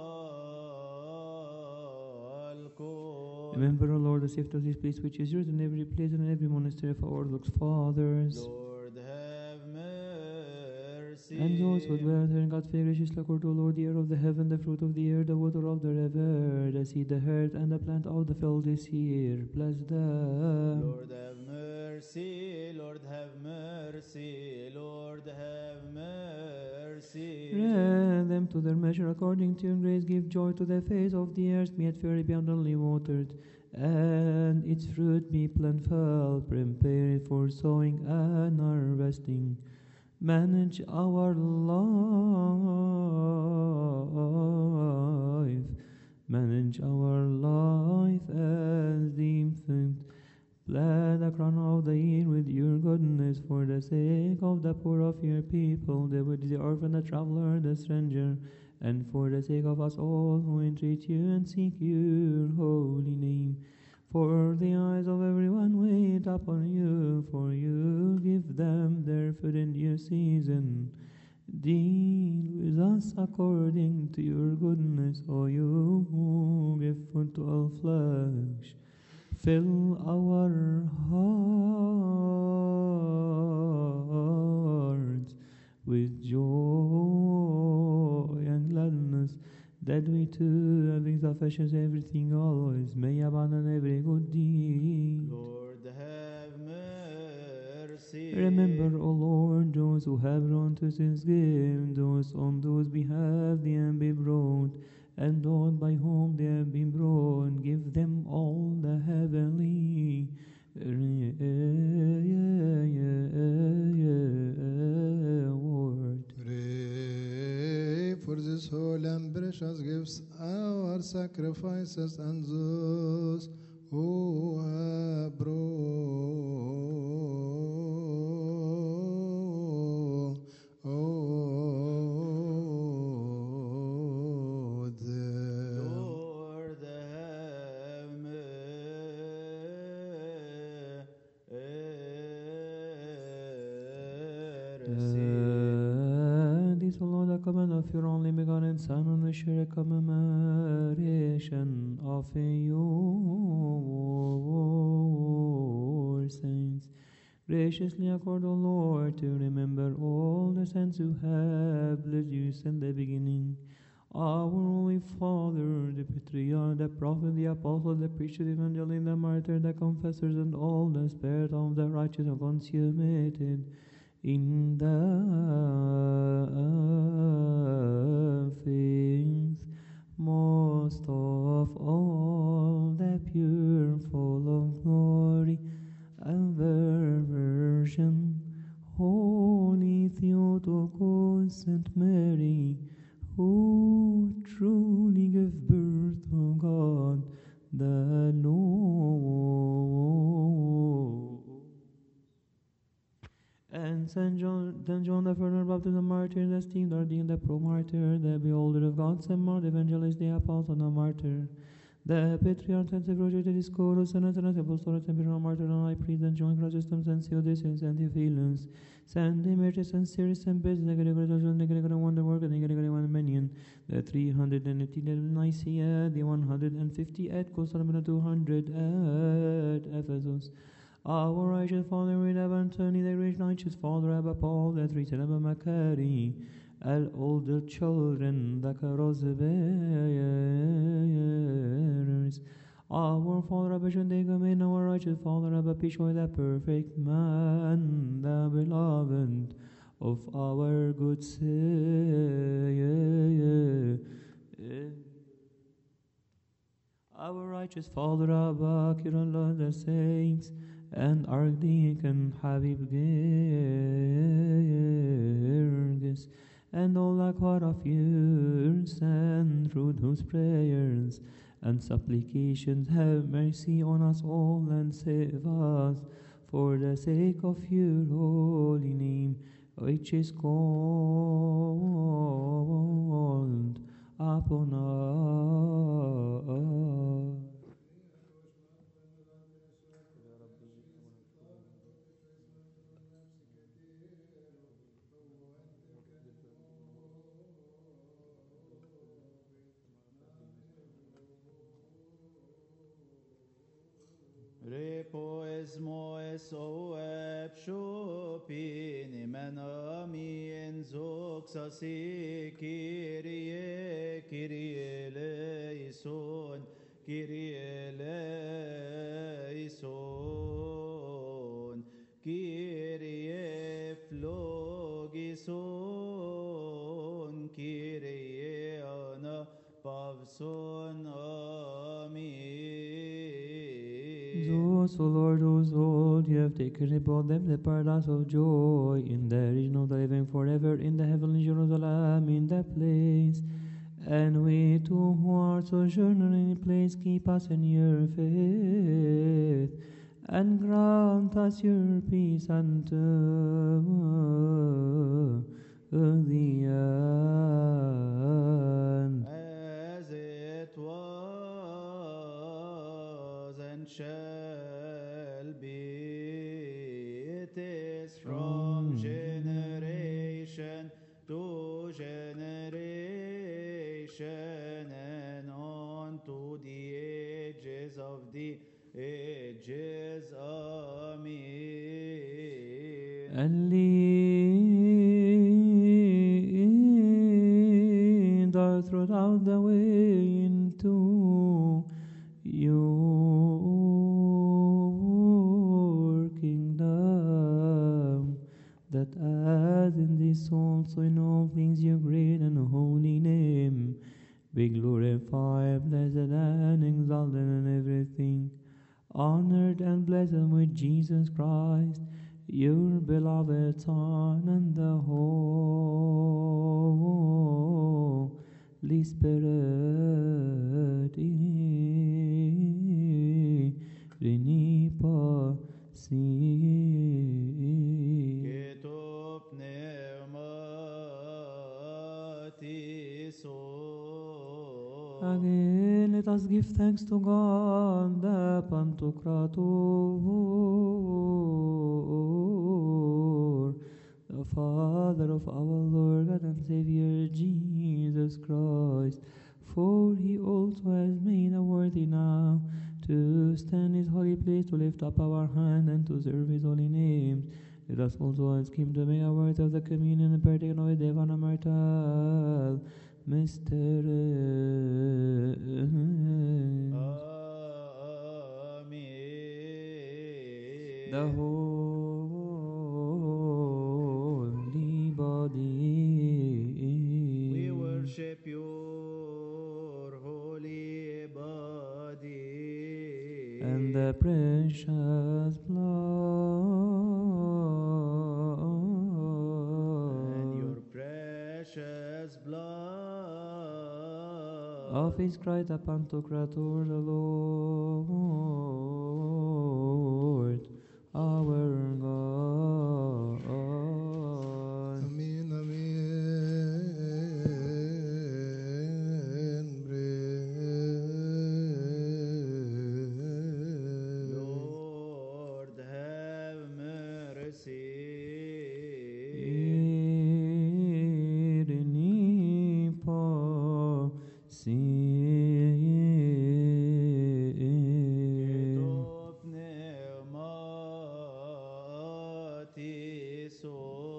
الكل. Remember, O Lord, the safety of this place which is yours in every place and in every monastery of our Orthodox fathers. Lord have mercy. And those who dwell there in God's favor, graciously accord, O Lord, the air of the heaven, the fruit of the earth, the water of the river, the seed, the earth, and the plant of the field this year. Bless them. Lord have mercy, Lord have mercy, Lord have mercy. Grant them to their measure according to your grace. Give joy to the face of the earth, may it fairly be abundantly watered, and its fruit be plentiful. Prepare it for sowing and harvesting. Manage our life. Manage our life as the infant. Bless the crown of the year with your goodness for the sake of the poor of your people, the widow, the orphan, the traveler, the stranger, and for the sake of us all who entreat you and seek your holy name. For the eyes of everyone wait upon you, for you give them their food in due season. Deal with us according to your goodness, O you who give food to all flesh. Fill our hearts with joy and gladness, that we too, having sufficient everything always, may abound in every good deed. Lord have mercy. Remember, O Lord, those who have run to thanksgiving, those on whose behalf the end be brought. and those by whom they have been brought, give them all the heavenly reward. Pray for this holy and precious gifts, our sacrifices, and those who have brought them. Lord, have mercy. And this, O Lord, the command of your only begotten Son, on which share a commemoration of your saints. Graciously accord, O Lord, to remember all the saints who have blessed you since the beginning. Our Holy Father, the Patriarch, the Prophet, the Apostle, the Priest, the Evangelist, the Martyr, the Confessors, and all the Spirit of the righteous are consummated in the faith. Most of all, the pure, full of glory and virgin, Holy Theotokos, Saint Mary, who truly gave birth to God the Lord. And Saint John, then John the First Baptist, the martyr, the esteemed Ardeen, the pro-martyr, the beholder of God, Saint Mark, the evangelist, the apostle, the martyr, the patriarch, Saint Severus, the Discourse, and Saint Apostolic, Saint Peter, martyr, and high priest, and John Chrysostom, Saint Theodosius, Saint Theophilus, Saint Demetrius, Saint Cyrus, Saint Basil, the Gregory, the Gregory Wonder Worker, the Gregory One Minion, the three hundred eighteen at Nicaea, the one hundred fifty at Constantinople, the two hundred at Ephesus. Our righteous Father, we have Anthony, the great righteous Father, Abba Paul, the three sons of Macari, all older children, the carols bearers. Our Father, Abba Shandegamin, our righteous Father, Abba Pishoi, the perfect man, the beloved of our good Savior. Our righteous Father, Abba Kiran, Lord, the saints, and Archdeacon Habib Gerges, and all the choir of yours, and through whose prayers and supplications have mercy on us all and save us, for the sake of your holy name, which is called upon us. Repo esmo eso epshopini menami enzoxasi Kyrie Kyrie eleison Kyrie eleison Kyrie flogison Kyrie anapavson amen. Those, O Lord, whose old you have taken upon them the paradise of joy in the region of the living forever in the heavenly Jerusalem, in that place. And we too who are sojourners in a place, keep us in your faith, and grant us your peace unto the end. As it was and shall be, it is from generation to generation and on to the ages of the ages. Amen. And lead us throughout the way into your kingdom, that as in this also in all things your great and holy name Be glorified, blessed, and exalted in everything, honored and blessed with Jesus Christ, your beloved Son, and the Holy Spirit. Irene Pasi. Ketop pneumati so. Again, let us give thanks to God, the Pantocrator, the Father of our Lord God and Savior Jesus Christ, for he also has made us worthy now to stand in his holy place, to lift up our hand and to serve his holy name. Let us also ask him to make our words of the communion and partaking of the divine and mortal mystery. Amen. The holy body. We worship your holy body And the precious blood. and your precious blood Of his Christ the Pantocrator, the Lord, our God. Amen, amen. Lord, have mercy. Irene Pasi. Ketop pneumati so.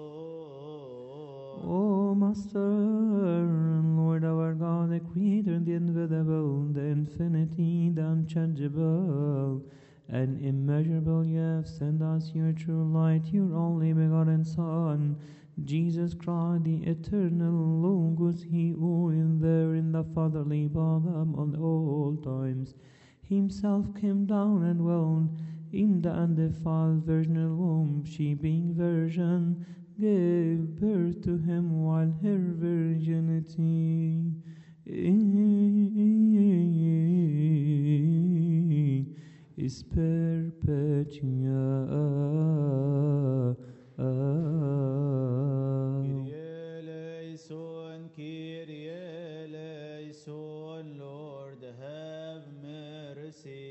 O Master and Lord our God, the Creator, the invisible, the infinity, the unchangeable, and immeasurable, you have sent us your true light, your only begotten Son, Jesus Christ, the eternal Logos, he who is there in the fatherly bosom on all times, himself came down and dwelt in the undefiled virginal womb. She, being virgin, gave birth to him while her virginity is perpetua. Kyrie eleison, Kyrie eleison, Lord, have mercy.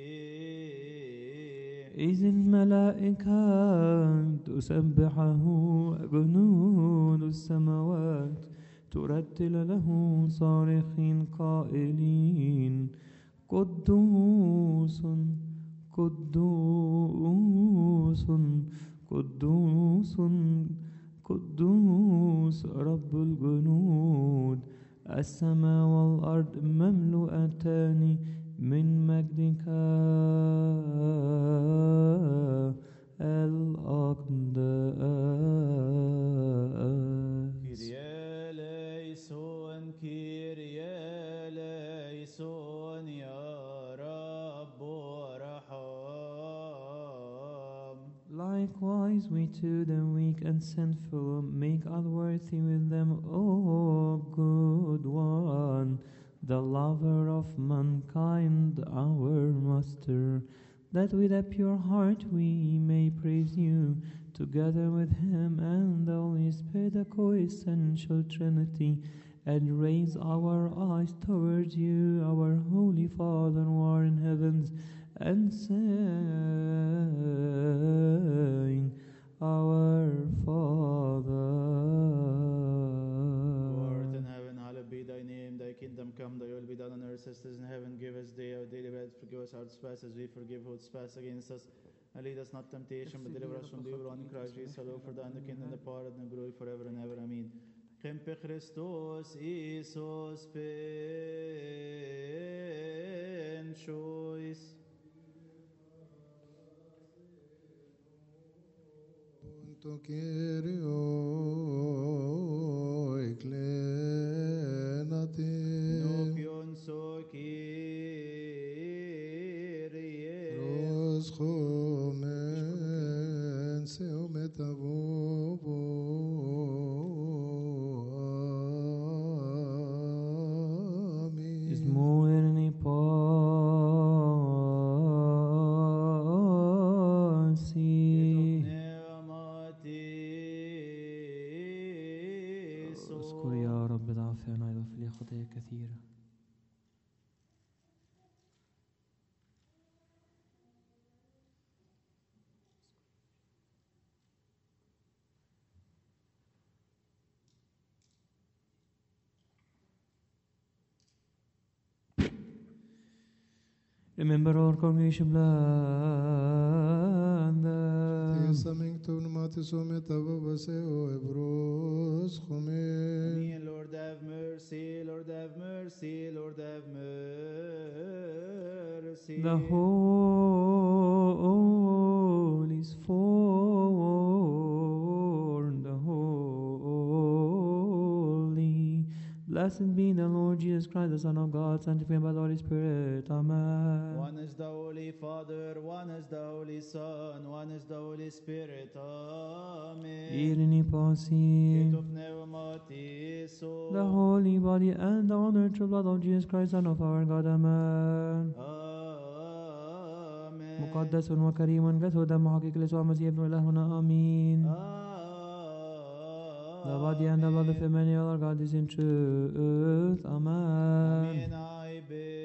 إذ الملائكة تسبحه جنود السماوات ترتل له صارخين قائلين قدوس قدوس قدوس قدوس رب الجنود السماء والأرض مملوءتان من مجدك الأقدس. Kyrie eleison, Kyrie eleison, Ya Rabbi Arham. Likewise, we too, the weak and sinful, make us worthy with them, O good one, the lover of mankind, our Master, that with a pure heart we may praise you, together with him and the Holy Spirit, the co-essential Trinity, and raise our eyes towards you, our Holy Father who art in heavens, and sing, Our Father. Who art in heaven, hallowed be thy name. Thy kingdom come, thy will be done on earth as it is in heaven. Give us day our daily bread. Forgive us our trespasses, as we forgive who trespass against us. And lead us not to temptation, but deliver us from the evil one. In Christ Jesus, our Lord, for thine is the kingdom, the power, and the glory forever and ever. Amen. Kempe Christos, Isos, pen choice. Punto Kyrio eklenati. Nopio metabobo. Amen. اسمه إرني باسي. اذكر يا رب ضعفنا واغفر لي خطايا كثيرة. Remember our congregation blanda. Tisaming to Matisome Tababaseo Ebros Home. Amen. Lord have mercy, Lord have mercy, Lord have mercy. The Holy is for the holy. Blessed be the Lord Jesus Christ, the Son of God, sanctified by the Holy Spirit. Amen. One is the Holy Father, one is the Holy Son, one is the Holy Spirit. Amen. Irini pasi. Get of Neumati, so. The holy body and the honored true blood of Jesus Christ, Son of our God. Amen. Amen. مقدس وكريم كثر دم حقيقي ليسوع المسيح ابن إلهنا آمين. The body and the blood of Emmanuel, our God, is in truth. Amen. Amen. I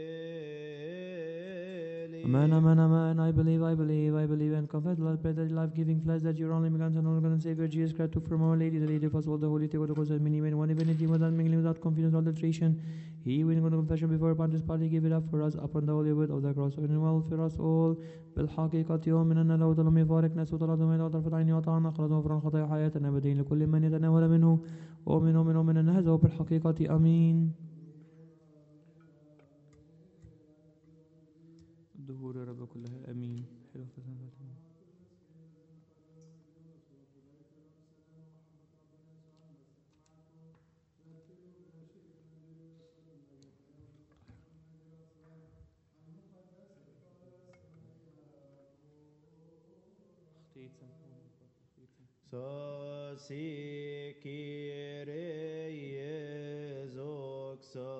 believe. Amen, amen, amen. I believe, I believe, I believe, and confess, Lord, pray that life-giving flesh that your only begotten Son, Lord God and Savior Jesus Christ took from our Lady, the Lady of us all, the Holy Theotokos, and many men, one divinity, without mingling, without confusion, without alteration. He, when going to confession before Pontius Pilate, gave it up for us upon the holy wood of the cross, and well for us all. بالحقيقة يوم أننا لو ظلم يفارق ناس وطلعنا من الأرض فتعيني وطعنا خلصنا غفران خطايا حياتنا أبدين لكل من يتناول منه ومنه منه من هذا بالحقيقة آمين. الدهور يا رب كلها آمين. So si Kyrie zoxa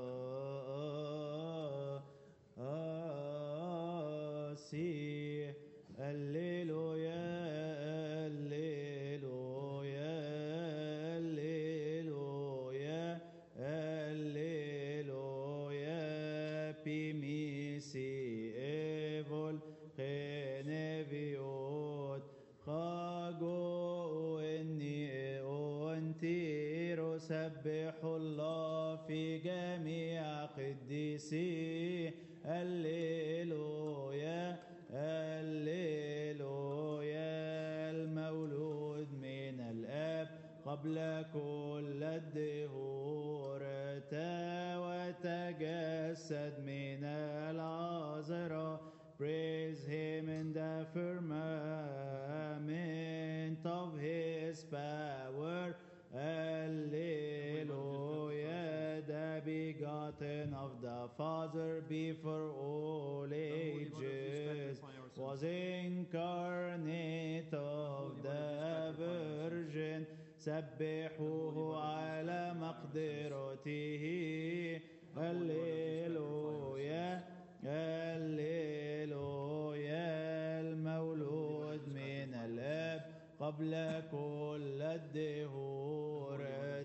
si Alleluia Alleluia Alleluia Alleluia Pimisi evol geneviot خاجو إني أنتير سبح الله في جميع قديسي هللويا هللويا المولود من الآب قبل كل الدهور وتجسد من العذراء. Praise him in the firmament of his power. Alleluia, the begotten of the Father before all ages, was incarnate of the Virgin. سبحوه على مقدرته. Alleluia. هللويا المولود من الآب قبل كل الدهور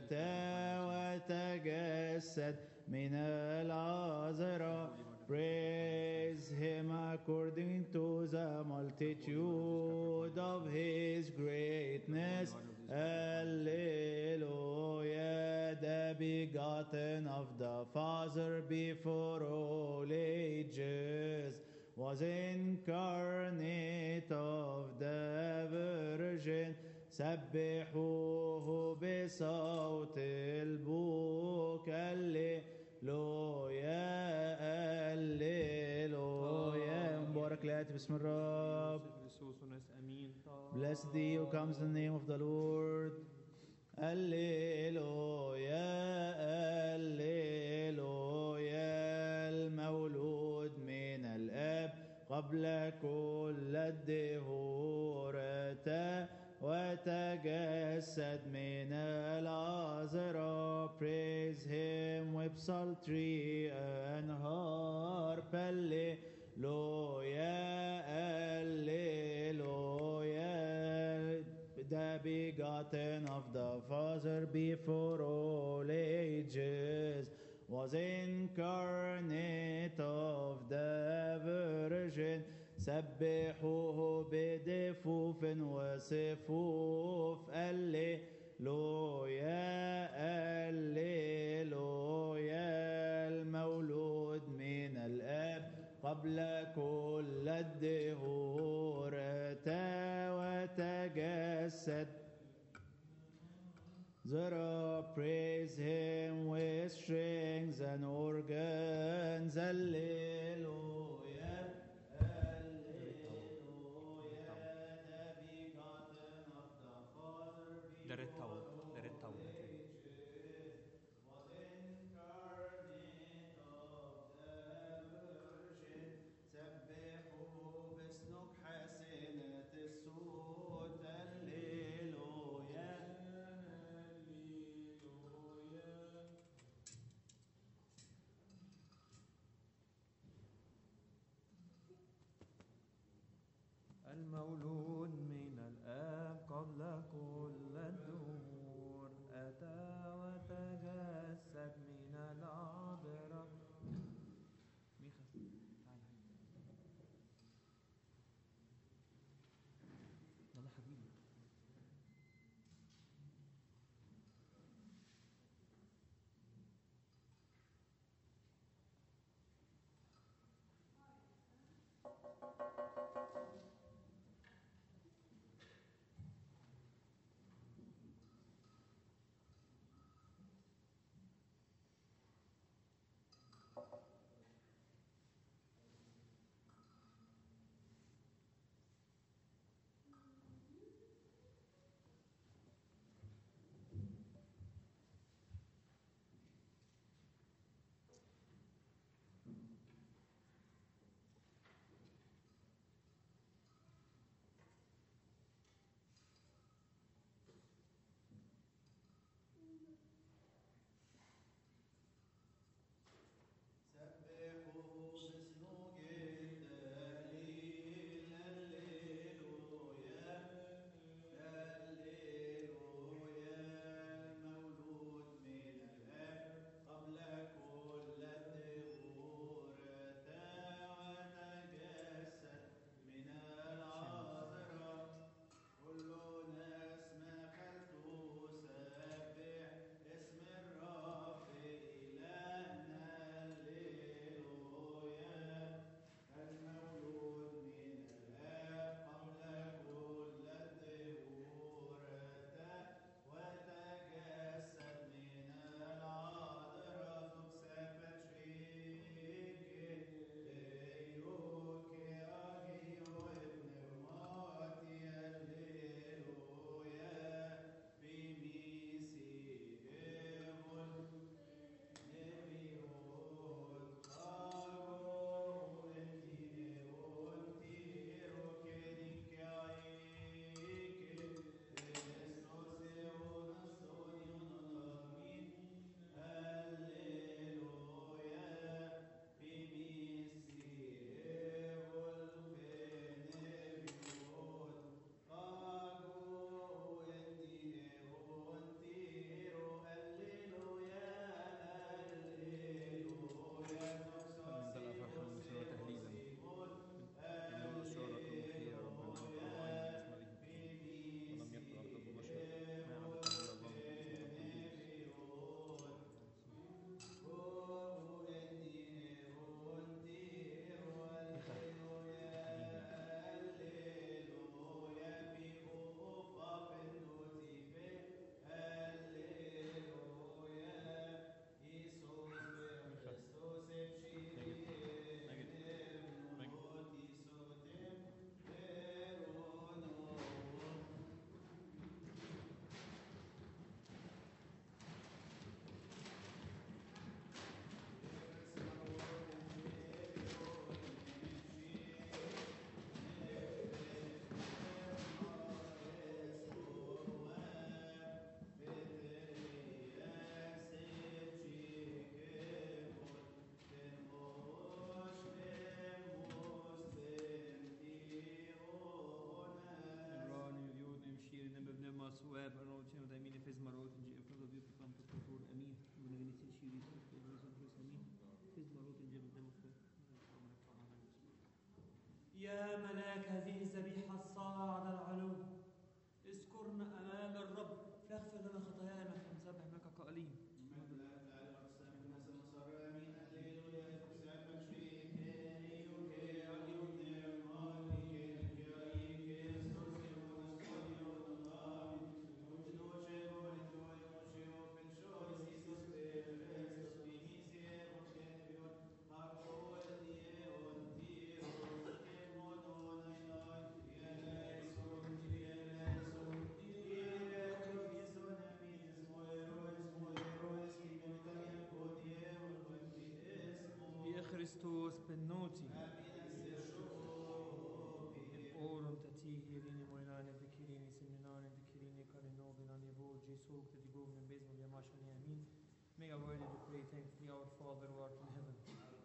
وتجسد من العذراء. Praise him according to the multitude of his greatness. Alleluia, the begotten of the Father before all ages, was incarnate of the Virgin. سبحوه بصوت البوق. Alleluia, Alleluia. مبارك لآتي باسم الرب. Blessed he who comes in the name of the Lord. Alleluia, Alleluia. المولود من الآب قبل كل الدهور وتجسد من العذراء. Praise him with psaltery أنهار. Alleluia Alleluia. The begotten of the Father before all ages, was incarnate of the Virgin. سبحوه بدفوف وصفوف. Alleluia Alleluia. المولود من الآب قبل كل الدهور، أتى وتجسد. Zara, praise him with strings and organs. Alleluia, Alleluia. The begotten of the Father ده التاول ده التاول was incarnate of the Virgin. سبحوه باسنك حسنة الصوت. Alleluia. المولود من الآب قبل كل الدهور، أتى وتجسد من العذراء. ميخا تعال يلا حبيبي. يا ملاك هذه الذبيحة الصاعدة العلو، اذكرنا أمام الرب فاغفر لنا خطايانا فنسبح لك قائلين. Christus benoti. Oron tatihi rini moinane vikirini seminane vikirini karino binani vo Jesu to the government based on Yamashani Amin. May I worthy to pray thankfully our Father who art in heaven.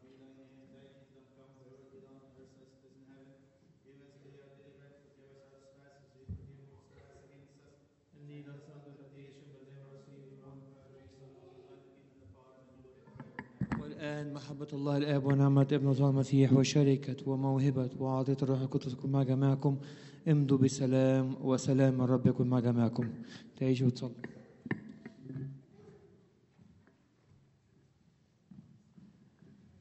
And lead us unto temptation, but never us evil. والآن محبة الله الآب ونعمة ابن وطاعة المسيح وشركة وموهبة وعطية الروح القدس تكون مع جميعكم. امضوا بسلام وسلام الرب يكون مع جميعكم. تعيشوا وتصلوا.